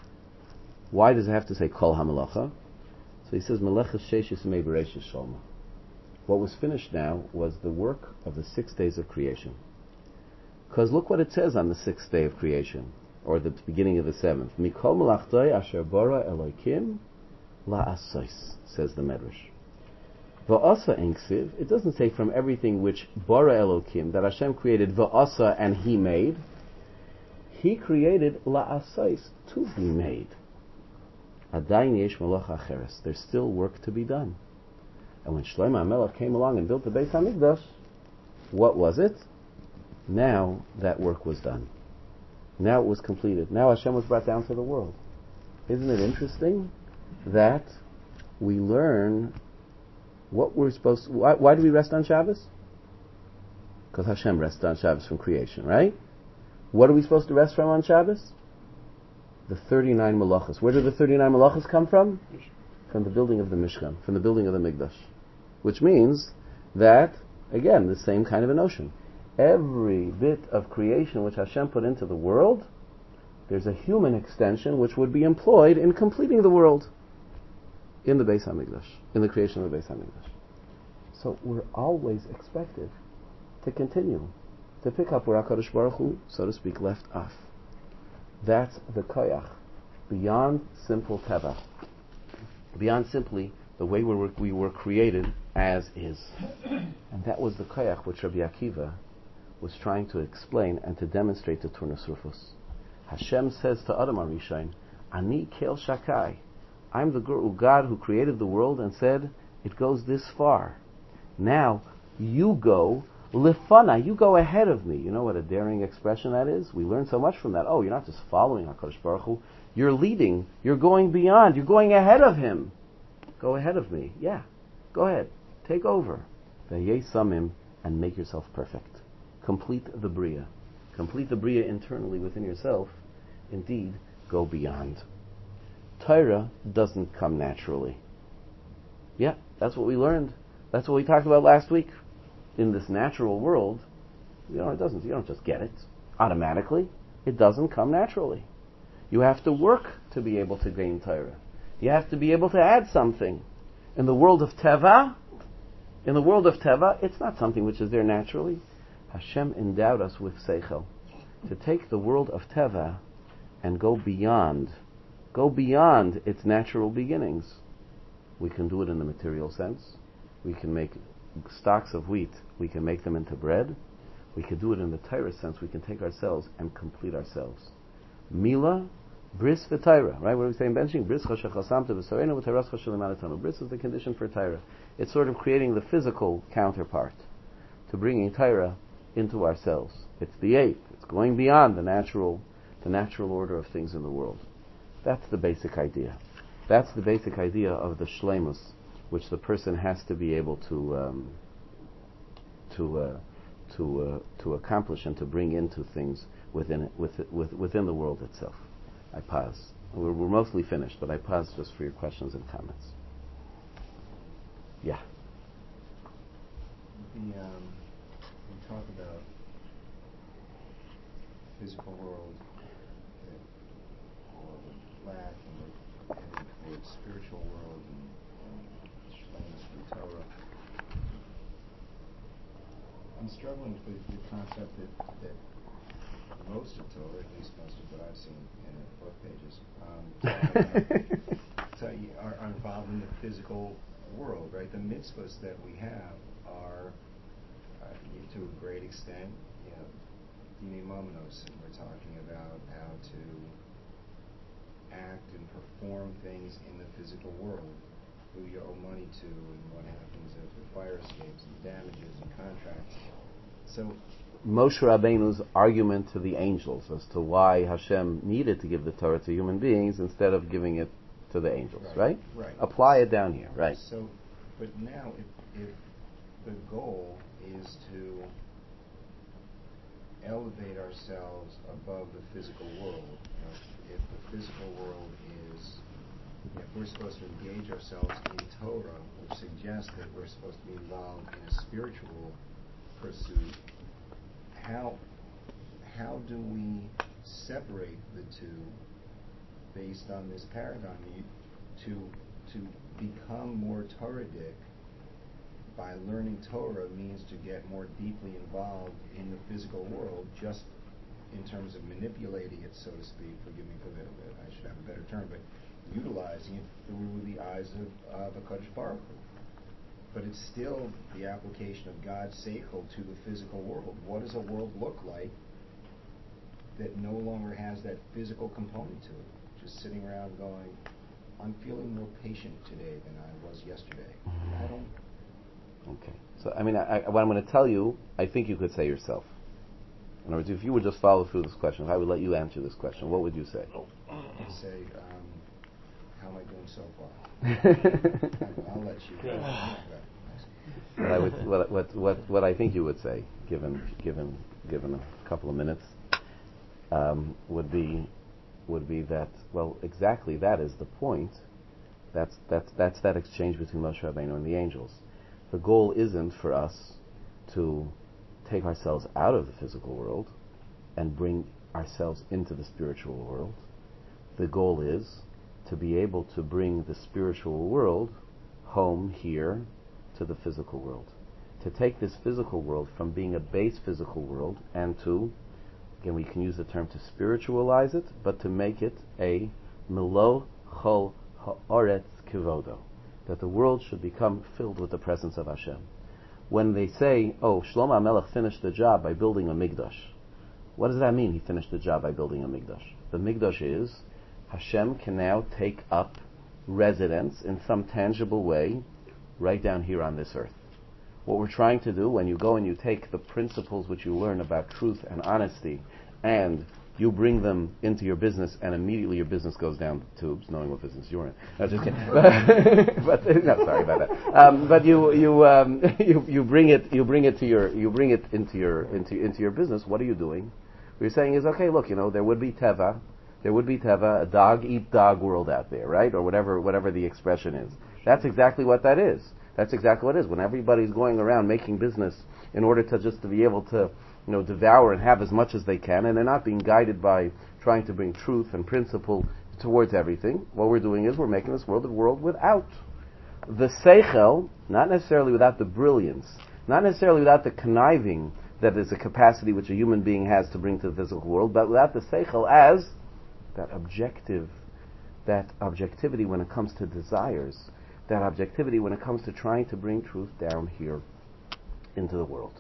Why does it have to say kol hamalacha? So he says, Melechus Sheshis Mei Bereshis Sholma. What was finished now was the work of the six days of creation. Because look what it says on the sixth day of creation, or the beginning of the seventh. Mikol Malachtoi Asher Bara Elokim La'asois, says the Medrash. Va'asa Enksiv, it doesn't say from everything which Bara Elokim, that Hashem created Va'asa and He made. He created La'asois, to be made. Adayin yesh malacha acheres. There's still work to be done. And when Shlomo HaMelech came along and built the Beis HaMikdash, what was it? Now that work was done. Now it was completed. Now Hashem was brought down to the world. Isn't it interesting that we learn what we're supposed to... Why, why do we rest on Shabbos? Because Hashem rests on Shabbos from creation, right? What are we supposed to rest from on Shabbos? The thirty-nine malachas. Where do the thirty-nine malachas come from? From the building of the Mishkan, from the building of the Mikdash. Which means that, again, the same kind of a notion. Every bit of creation which Hashem put into the world, there's a human extension which would be employed in completing the world in the Beis HaMikdash, in the creation of the Beis HaMikdash. So we're always expected to continue, to pick up where HaKadosh Baruch Hu, so to speak, left off. That's the koyach, beyond simple teva, beyond simply the way we were, we were created as is. And that was the koyach which Rabbi Akiva was trying to explain and to demonstrate to Turnus Rufus. Hashem says to Adam HaRishon, Ani Kel Shakai, I'm the God who created the world and said, it goes this far. Now, you go Lifana, you go ahead of me. You know what a daring expression that is? We learn so much from that. Oh, you're not just following HaKadosh Baruch Hu, you're leading, you're going beyond, you're going ahead of Him. Go ahead of me. Yeah, go ahead. Take over. V'yei samim, and make yourself perfect. Complete the Bria. Complete the Bria internally within yourself. Indeed, go beyond. Torah doesn't come naturally. Yeah, that's what we learned. That's what we talked about last week. In this natural world, you know, it doesn't, you don't just get it automatically. It doesn't come naturally. You have to work to be able to gain Torah. You have to be able to add something. In the world of Teva, in the world of Teva, it's not something which is there naturally. Hashem endowed us with Seichel to take the world of Teva and go beyond, go beyond its natural beginnings. We can do it in the material sense. We can make stalks of wheat, we can make them into bread. We can do it in the Torah sense. We can take ourselves and complete ourselves. Mila, bris v'Torah, right? What are we saying? Benching bris chasamta v'sorenu v'Torah chashalim. Bris is the condition for Torah. It's sort of creating the physical counterpart to bringing Torah into ourselves. It's the eighth. It's going beyond the natural, the natural order of things in the world. That's the basic idea. That's the basic idea of the shleimus, which the person has to be able to um, to uh, to uh, to accomplish and to bring into things within it, with it, with, within the world itself. I pause. We're, we're mostly finished, but I pause just for your questions and comments. Yeah. The um, we talk about physical world, or the lack, and we're heading towards spiritual world and struggling with the concept that, that most of Torah, at least most of what I've seen in the book pages, um, so you are, are involved in the physical world, right? The mitzvahs that we have are, uh, to a great extent, you know, dine momenos, and we're talking about how to act and perform things in the physical world, who you owe money to, and what happens if the fire escapes, and damages, and contracts. So Moshe Rabbeinu's argument to the angels as to why Hashem needed to give the Torah to human beings instead of giving it to the angels, right? Right. right. Apply it down here, right? So, but now, if, if the goal is to elevate ourselves above the physical world, you know, if the physical world is, if we're supposed to engage ourselves in Torah, which suggests that we're supposed to be involved in a spiritual pursuit, how how do we separate the two based on this paradigm? You, to to become more Toradic by learning Torah means to get more deeply involved in the physical world, just in terms of manipulating it, so to speak. Forgive me for the, I should have a better term, but utilizing it through the eyes of of HaKadosh Baruch Hu. But it's still the application of God's seichel to the physical world. What does a world look like that no longer has that physical component to it? Just sitting around going, I'm feeling more patient today than I was yesterday. I don't. Okay. So, I mean, I, I, what I'm going to tell you, I think you could say yourself. In other words, if you would just follow through this question, if I would let you answer this question, what would you say? I'd say, um, how am I doing so far? I'll let you go. What I would, what, what, what, what I think you would say, given, given, given a couple of minutes, um, would be, would be that, well, exactly that is the point. That's that's that's that exchange between Moshe Rabbeinu and the angels. The goal isn't for us to take ourselves out of the physical world and bring ourselves into the spiritual world. The goal is to be able to bring the spiritual world home here to the physical world. To take this physical world from being a base physical world and to, again, we can use the term to spiritualize it, but to make it a milo chol ha'aretz kivodo, that the world should become filled with the presence of Hashem. When they say, oh, Shlomo HaMelech finished the job by building a Mikdash, what does that mean, he finished the job by building a Mikdash? The Mikdash is, Hashem can now take up residence in some tangible way right down here on this earth. What we're trying to do when you go and you take the principles which you learn about truth and honesty and you bring them into your business and immediately your business goes down the tubes, knowing what business you're in. No, just kidding. but, but no, sorry about that. Um, but you you, um, you you bring it you bring it to your you bring it into your into into your business. What are you doing? What you're saying is, okay, look, you know, there would be teva, there would be teva, a dog eat dog world out there, right? Or whatever whatever the expression is. That's exactly what that is. That's exactly what it is. When everybody's going around making business in order to just to be able to, you know, devour and have as much as they can, and they're not being guided by trying to bring truth and principle towards everything, what we're doing is we're making this world a world without the seichel, not necessarily without the brilliance, not necessarily without the conniving that is a capacity which a human being has to bring to the physical world, but without the seichel as that objective, that objectivity when it comes to desires, that objectivity when it comes to trying to bring truth down here into the world.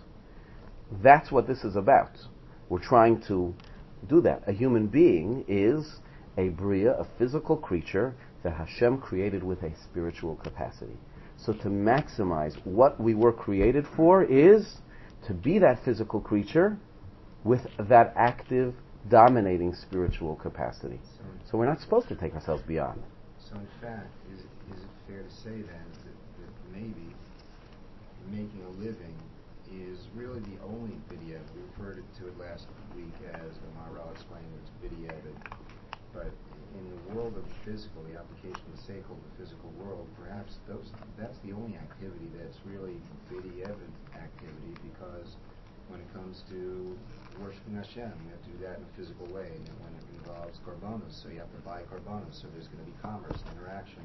That's what this is about. We're trying to do that. A human being is a bria, a physical creature that Hashem created with a spiritual capacity. So to maximize what we were created for is to be that physical creature with that active, dominating spiritual capacity. So, so we're not supposed to take ourselves beyond. So in fact, is it, is it fair to say then that, that maybe making a living is really the only vidya? We referred to it last week as the Maharal explained it's vidya, but in the world of the physical, the application of the seichel, the physical world, perhaps those that's the only activity that's really vidya activity, because when it comes to worshiping Hashem, you have to do that in a physical way, and when it involves korbanos, so you have to buy korbanos, so there's going to be commerce, interaction,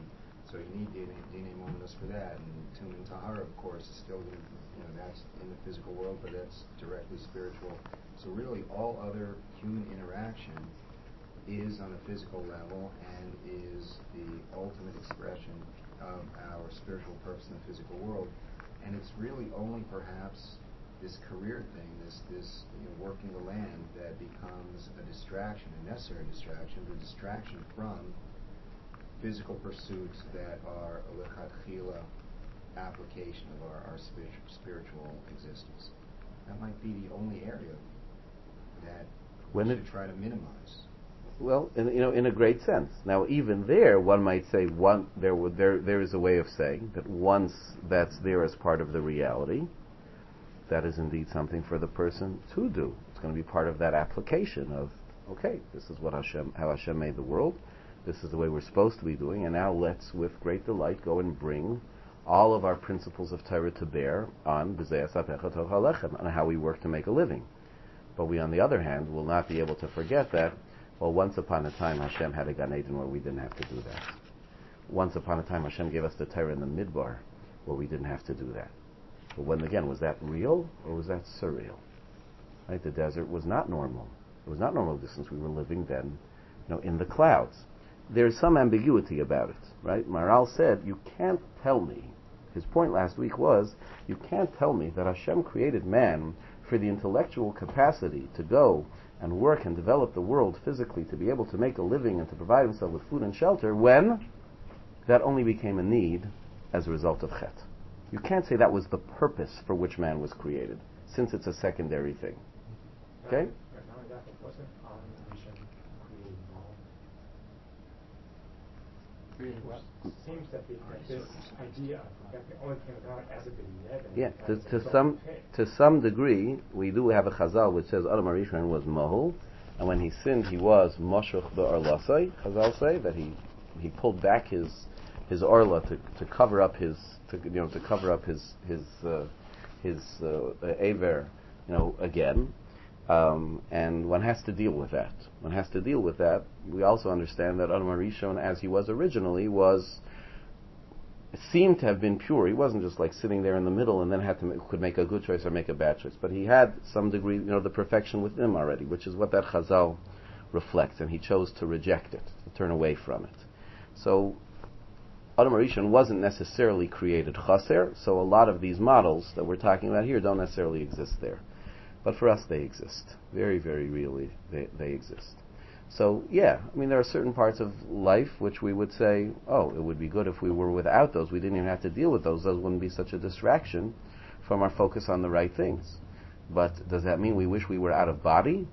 So you need Dine Dine Mominus for that, and Tumen Tahara, of course, is still, you know, that's in the physical world, but that's directly spiritual. So really, all other human interaction is on a physical level and is the ultimate expression of our spiritual purpose in the physical world. And it's really only perhaps this career thing, this this you know, working the land, that becomes a distraction, a necessary distraction, the distraction from physical pursuits that are a lechatchila application of our, our spiritual, spiritual existence. That might be the only area that when we it should try to minimize. Well, in, you know, in a great sense. Now, even there, one might say one there would there there is a way of saying that once that's there as part of the reality, that is indeed something for the person to do. It's going to be part of that application of, okay, this is what Hashem, how Hashem made the world. This is the way we're supposed to be doing, and now let's, with great delight, go and bring all of our principles of Torah to bear on b'zeh asapecha tov halechem, on how we work to make a living. But we, on the other hand, will not be able to forget that, well, once upon a time Hashem had a Gan Eden where we didn't have to do that. Once upon a time Hashem gave us the Torah in the Midbar where we didn't have to do that. But when, again, was that real or was that surreal? Right? The desert was not normal. It was not normal distance. We were living then, you know, in the clouds. There's some ambiguity about it, right? Maharal said, you can't tell me, his point last week was, you can't tell me that Hashem created man for the intellectual capacity to go and work and develop the world physically, to be able to make a living and to provide himself with food and shelter, when that only became a need as a result of Chet. You can't say that was the purpose for which man was created, since it's a secondary thing. Okay? Well, it seems that, the, that this idea of that the only came about as a b'di'evet. Yeah, to, to some to some degree, we do have a Chazal which says Adam HaRishon was Mahul, and when he sinned, he was Moshuch be'Orlasai. Chazal say that he he pulled back his his orla to, to cover up his to you know to cover up his his uh, his uh, aver, you know, again. Um, and one has to deal with that. One has to deal with that. We also understand that Adam HaRishon, as he was originally, was seemed to have been pure. He wasn't just like sitting there in the middle and then had to make, could make a good choice or make a bad choice. But he had some degree, you know, the perfection within him already, which is what that Chazal reflects. And he chose to reject it, to turn away from it. So Adam HaRishon wasn't necessarily created chaser. So a lot of these models that we're talking about here don't necessarily exist there. But for us, they exist. Very, very really, they, they exist. So, yeah, I mean, there are certain parts of life which we would say, oh, it would be good if we were without those. We didn't even have to deal with those. Those wouldn't be such a distraction from our focus on the right things. But does that mean we wish we were out of body?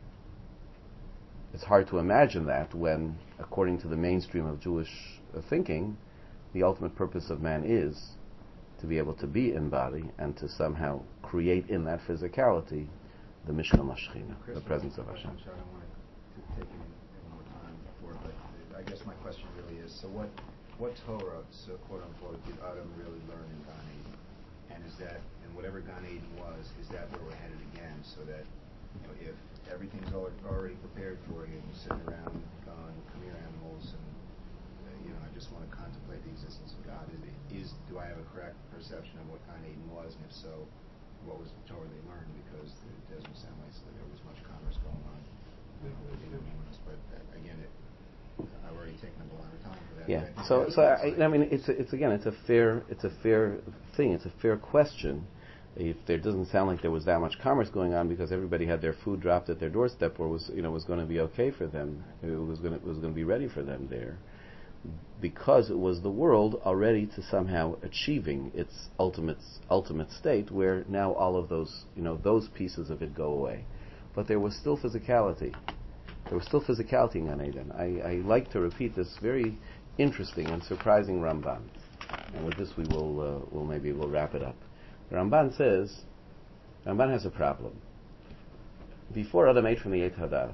It's hard to imagine that when, according to the mainstream of Jewish uh, thinking, the ultimate purpose of man is to be able to be in body and to somehow create in that physicality the Mishkan Lashchina, the presence of Hashem. So I don't want to take any, any more time before, but I guess my question really is, so what what Torah, so quote unquote, did Adam really learn in Gan Eden? And is that, and whatever Gan Eden was, is that where we're headed again? So that, you know, if everything's already prepared for you and you're sitting around going, come here animals, and you know, I just want to contemplate the existence of God. Is, is do I have a correct perception of what Gan Eden was, and if so, what was the Torah they learned? Because it doesn't sound like there was much commerce going on. You know, with the humans, but uh, again, it, I've already taken up a lot of time for that. Yeah. So, so I, I mean, it's a, it's again, it's a fair, it's a fair thing. It's a fair question. If there doesn't sound like there was that much commerce going on because everybody had their food dropped at their doorstep, or was, you know, was going to be okay for them, it was going to, was going to be ready for them there, because it was the world already to somehow achieving its ultimate ultimate state, where now all of those, you know, those pieces of it go away. But there was still physicality. There was still physicality in Gan Eden. I, I like to repeat this very interesting and surprising Ramban, and with this we will, uh, will maybe we'll wrap it up. Ramban says, Ramban has a problem. Before Adam ate from the Eitz Hadas,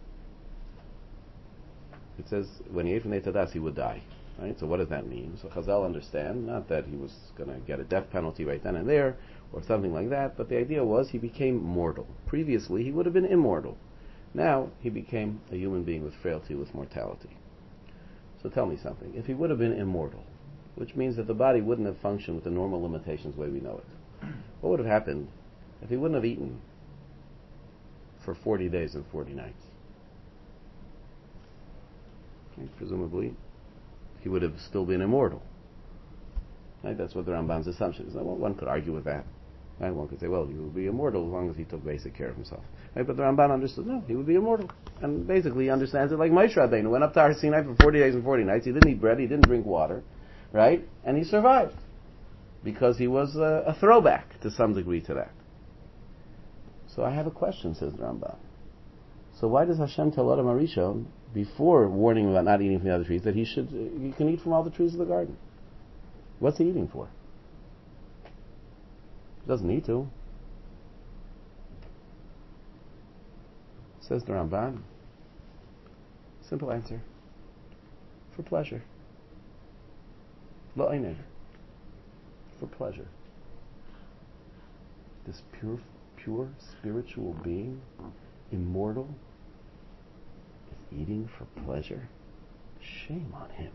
it says when he ate from the Eitz Hadas he would die. Right? So what does that mean? So Chazal understand, not that he was going to get a death penalty right then and there, or something like that, but the idea was he became mortal. Previously he would have been immortal. Now he became a human being with frailty, with mortality. So tell me something. If he would have been immortal, which means that the body wouldn't have functioned with the normal limitations the way we know it. What would have happened if he wouldn't have eaten for forty days and forty nights? Okay, presumably, he would have still been immortal. Right? That's what the Ramban's assumption is. Now, one could argue with that. Right? One could say, well, he would be immortal as long as he took basic care of himself. Right? But the Ramban understood, no, he would be immortal. And basically he understands it like Moshe Rabbeinu went up to Har Sinai for forty days and forty nights. He didn't eat bread, he didn't drink water, right? And he survived. Because he was a, a throwback to some degree to that. So I have a question, says the Ramban. So why does Hashem tell Adam HaRishon, before warning him about not eating from the other trees, that he should, he can eat from all the trees of the garden? What's he eating for? He doesn't need to. Says the Ramban. Simple answer. For pleasure. La'iner. For pleasure. This pure, pure spiritual being, immortal, is eating for pleasure. Shame on him.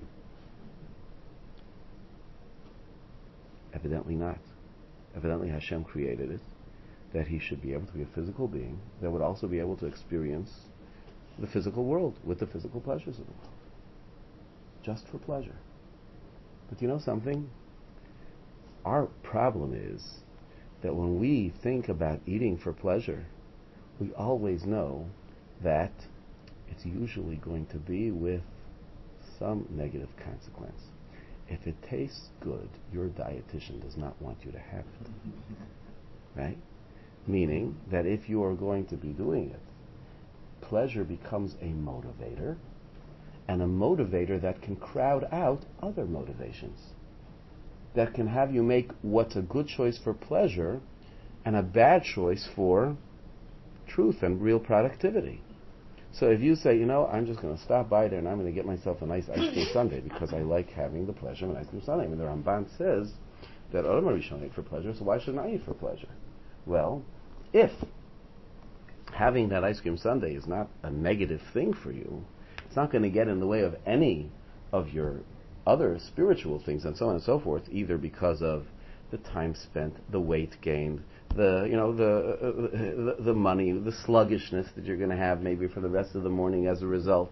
Evidently not. Evidently Hashem created it, that he should be able to be a physical being that would also be able to experience the physical world with the physical pleasures of the world. Just for pleasure. But you know something? Our problem is that when we think about eating for pleasure, we always know that it's usually going to be with some negative consequence. If it tastes good, your dietitian does not want you to have it. Right? Meaning that if you are going to be doing it, pleasure becomes a motivator, and a motivator that can crowd out other motivations. That can have you make what's a good choice for pleasure and a bad choice for truth and real productivity. So if you say, you know, I'm just going to stop by there and I'm going to get myself a nice ice cream sundae because I like having the pleasure of an ice cream sundae. I mean, the Ramban says that Adam HaRishon ate for pleasure, so why shouldn't I eat for pleasure? Well, if having that ice cream sundae is not a negative thing for you, it's not going to get in the way of any of your other spiritual things and so on and so forth, either because of the time spent, the weight gained, the you know the uh, the, the money, the sluggishness that you're going to have maybe for the rest of the morning as a result.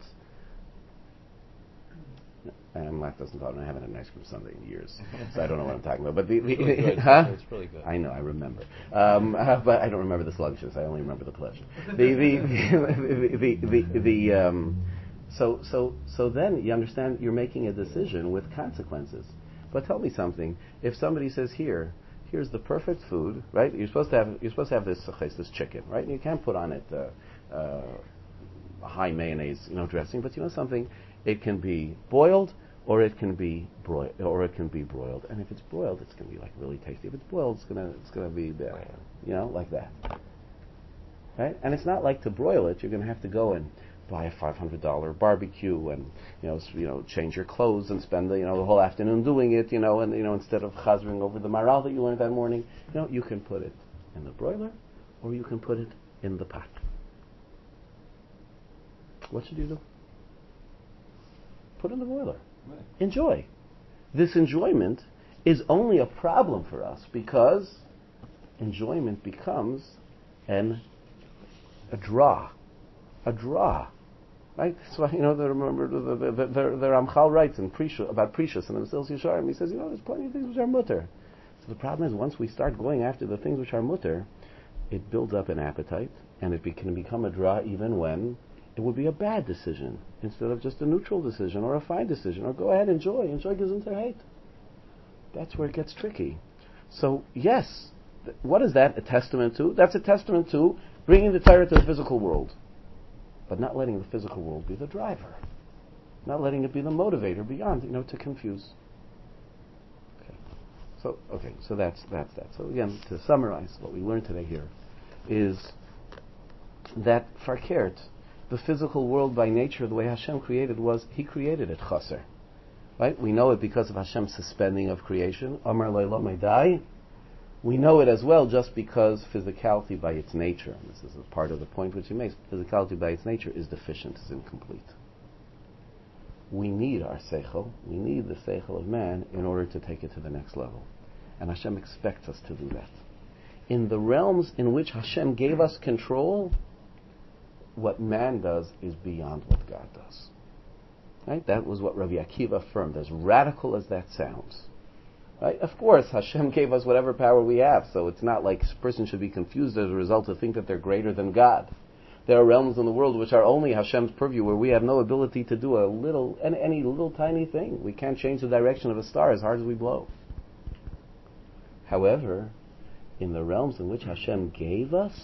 And Matt doesn't talk. I haven't had an ice cream sundae in years, so I don't know what I'm talking about. But the, the It's really good. huh? It's really good. I know, I remember, um, uh, but I don't remember the sluggishness. I only remember the pleasure. The the the the, the, the, the um, so so so then you understand you're making a decision with consequences. But tell me something. If somebody says, here, here's the perfect food, right? You're supposed to have you're supposed to have this this chicken, right? And you can't put on it uh, uh, high mayonnaise, you know, dressing. But you know something? It can be boiled, or it can be broiled, or it can be broiled. And if it's broiled, it's going to be like really tasty. If it's boiled, it's gonna it's gonna be bad, you know, like that, right? And it's not like to broil it. You're going to have to go and buy a five hundred dollars barbecue and you know you know change your clothes and spend the you know the whole afternoon doing it, you know, and you know instead of chazering over the maral that you learned that morning, you know, you can put it in the broiler or you can put it in the pot. What should you do? Put it in the boiler. Right. Enjoy. This enjoyment is only a problem for us because enjoyment becomes an a draw. A draw. Right? That's why, you know, the, remember, the, the, the, the, the Ramchal writes in Precious, about Precious and the Mesilas Yesharim. He says, you know, there's plenty of things which are mutter. So the problem is, once we start going after the things which are mutter, it builds up an appetite, and it be, can become a draw even when it would be a bad decision, instead of just a neutral decision, or a fine decision, or go ahead, enjoy, enjoy Gesundheit. That's where it gets tricky. So, yes, th- what is that a testament to? That's a testament to bringing the Torah to the physical world. But not letting the physical world be the driver. Not letting it be the motivator beyond, you know, to confuse. Okay. So, okay, so that's that's that. So again, to summarize what we learned today here is that Farkert, the physical world by nature, the way Hashem created was, He created it chaser. Right? We know it because of Hashem's suspending of creation. Amar Leila Meidai. We know it as well just because physicality by its nature, and this is a part of the point which he makes, physicality by its nature is deficient, is incomplete. we need our seichel, we need the seichel of man in order to take it to the next level. And Hashem expects us to do that. In the realms in which Hashem gave us control, what man does is beyond what God does. Right? That was what Rabbi Akiva affirmed, as radical as that sounds. Right? Of course, Hashem gave us whatever power we have, so it's not like a person should be confused as a result to think that they're greater than God. There are realms in the world which are only Hashem's purview, where we have no ability to do a little, any, any little tiny thing. We can't change the direction of a star as hard as we blow. However, in the realms in which Hashem gave us,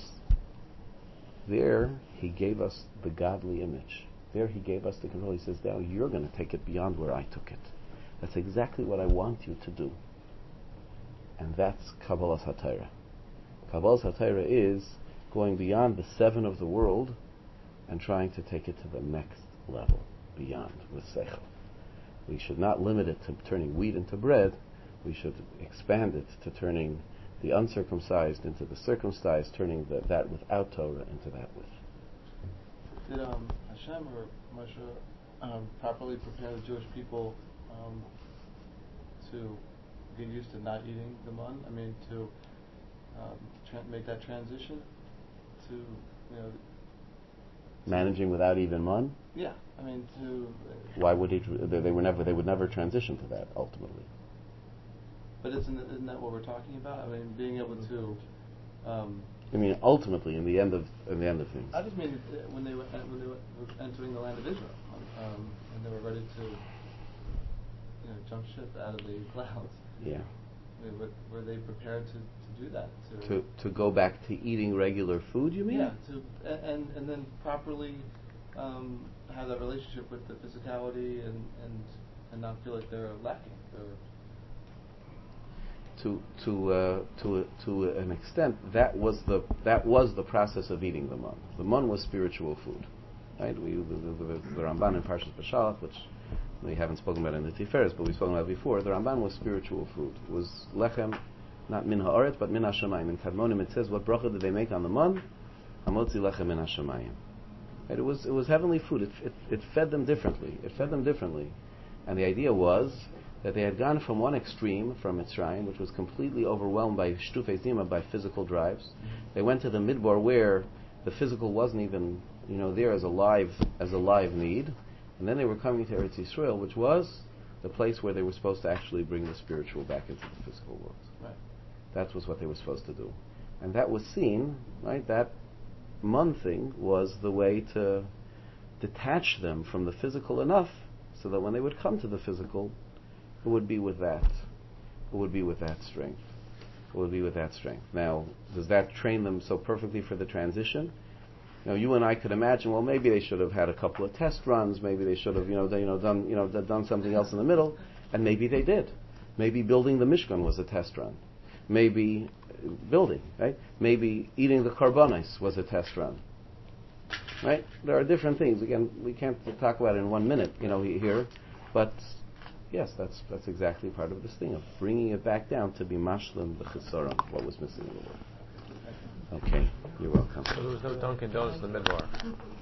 there He gave us the godly image. There He gave us the control. He says, now you're going to take it beyond where I took it. That's exactly what I want you to do. And that's Kabbalas HaTorah. Kabbalas HaTorah is going beyond the seven of the world and trying to take it to the next level, beyond, with Seichel. We should not limit it to turning wheat into bread. We should expand it to turning the uncircumcised into the circumcised, turning the, that without Torah into that with. Did um, Hashem or Moshe um, properly prepare the Jewish people um, to get used to not eating the mun? I mean, to um, tra- make that transition to, you know, managing without even mun? Yeah, I mean to. Uh, Why would he? Tr- they, they were never. They would never transition to that ultimately. But isn't isn't that what we're talking about? I mean, being able to. Um, I mean, ultimately, in the end of in the end of things. I just mean uh, when they were uh, when they were entering the land of Israel, um, and they were ready to, you know, jump ship out of the clouds. Yeah. I mean, were, were they prepared to, to do that? To, to to go back to eating regular food, you mean? Yeah. To and and then properly um, have that relationship with the physicality and, and and not feel like they're lacking. They're, To to uh, to to an extent, that was the that was the process of eating the mun. The mun was spiritual food, right? We the, the, the, the Ramban in Parshas Bashalach, which we haven't spoken about in the Tiferes, but we've spoken about before. The Ramban was spiritual food. It was lechem, not min haaretz, but min hashamayim. In Kadmonim it says, what bracha did they make on the mun? Hamotzi lechem min hashamayim. Right? It was it was heavenly food. It, it it fed them differently. It fed them differently, and the idea was that they had gone from one extreme, from Mitzrayim, which was completely overwhelmed by shtufei zima, by physical drives. They went to the Midbar, where the physical wasn't even, you know, there as a live as a live need, and then they were coming to Eretz Yisrael, which was the place where they were supposed to actually bring the spiritual back into the physical world. right. That was what they were supposed to do, and that was seen, right? That mun thing was the way to detach them from the physical enough, so that when they would come to the physical, it would be with that. It would be with that strength. It would be with that strength. Now, does that train them so perfectly for the transition? You know, you and I could imagine, well, maybe they should have had a couple of test runs. Maybe they should have, you know, done, you know, done, you know, done something else in the middle, and maybe they did. Maybe building the Mishkan was a test run. Maybe building, right? Maybe eating the karbanos was a test run. Right? There are different things. Again, we can't talk about it in one minute, you know, here, but. Yes, that's that's exactly part of this thing of bringing it back down to be mashlim the chesaron, what was missing in the world. Okay, you're welcome. So there was no Dunkin' Donuts in the Midbar.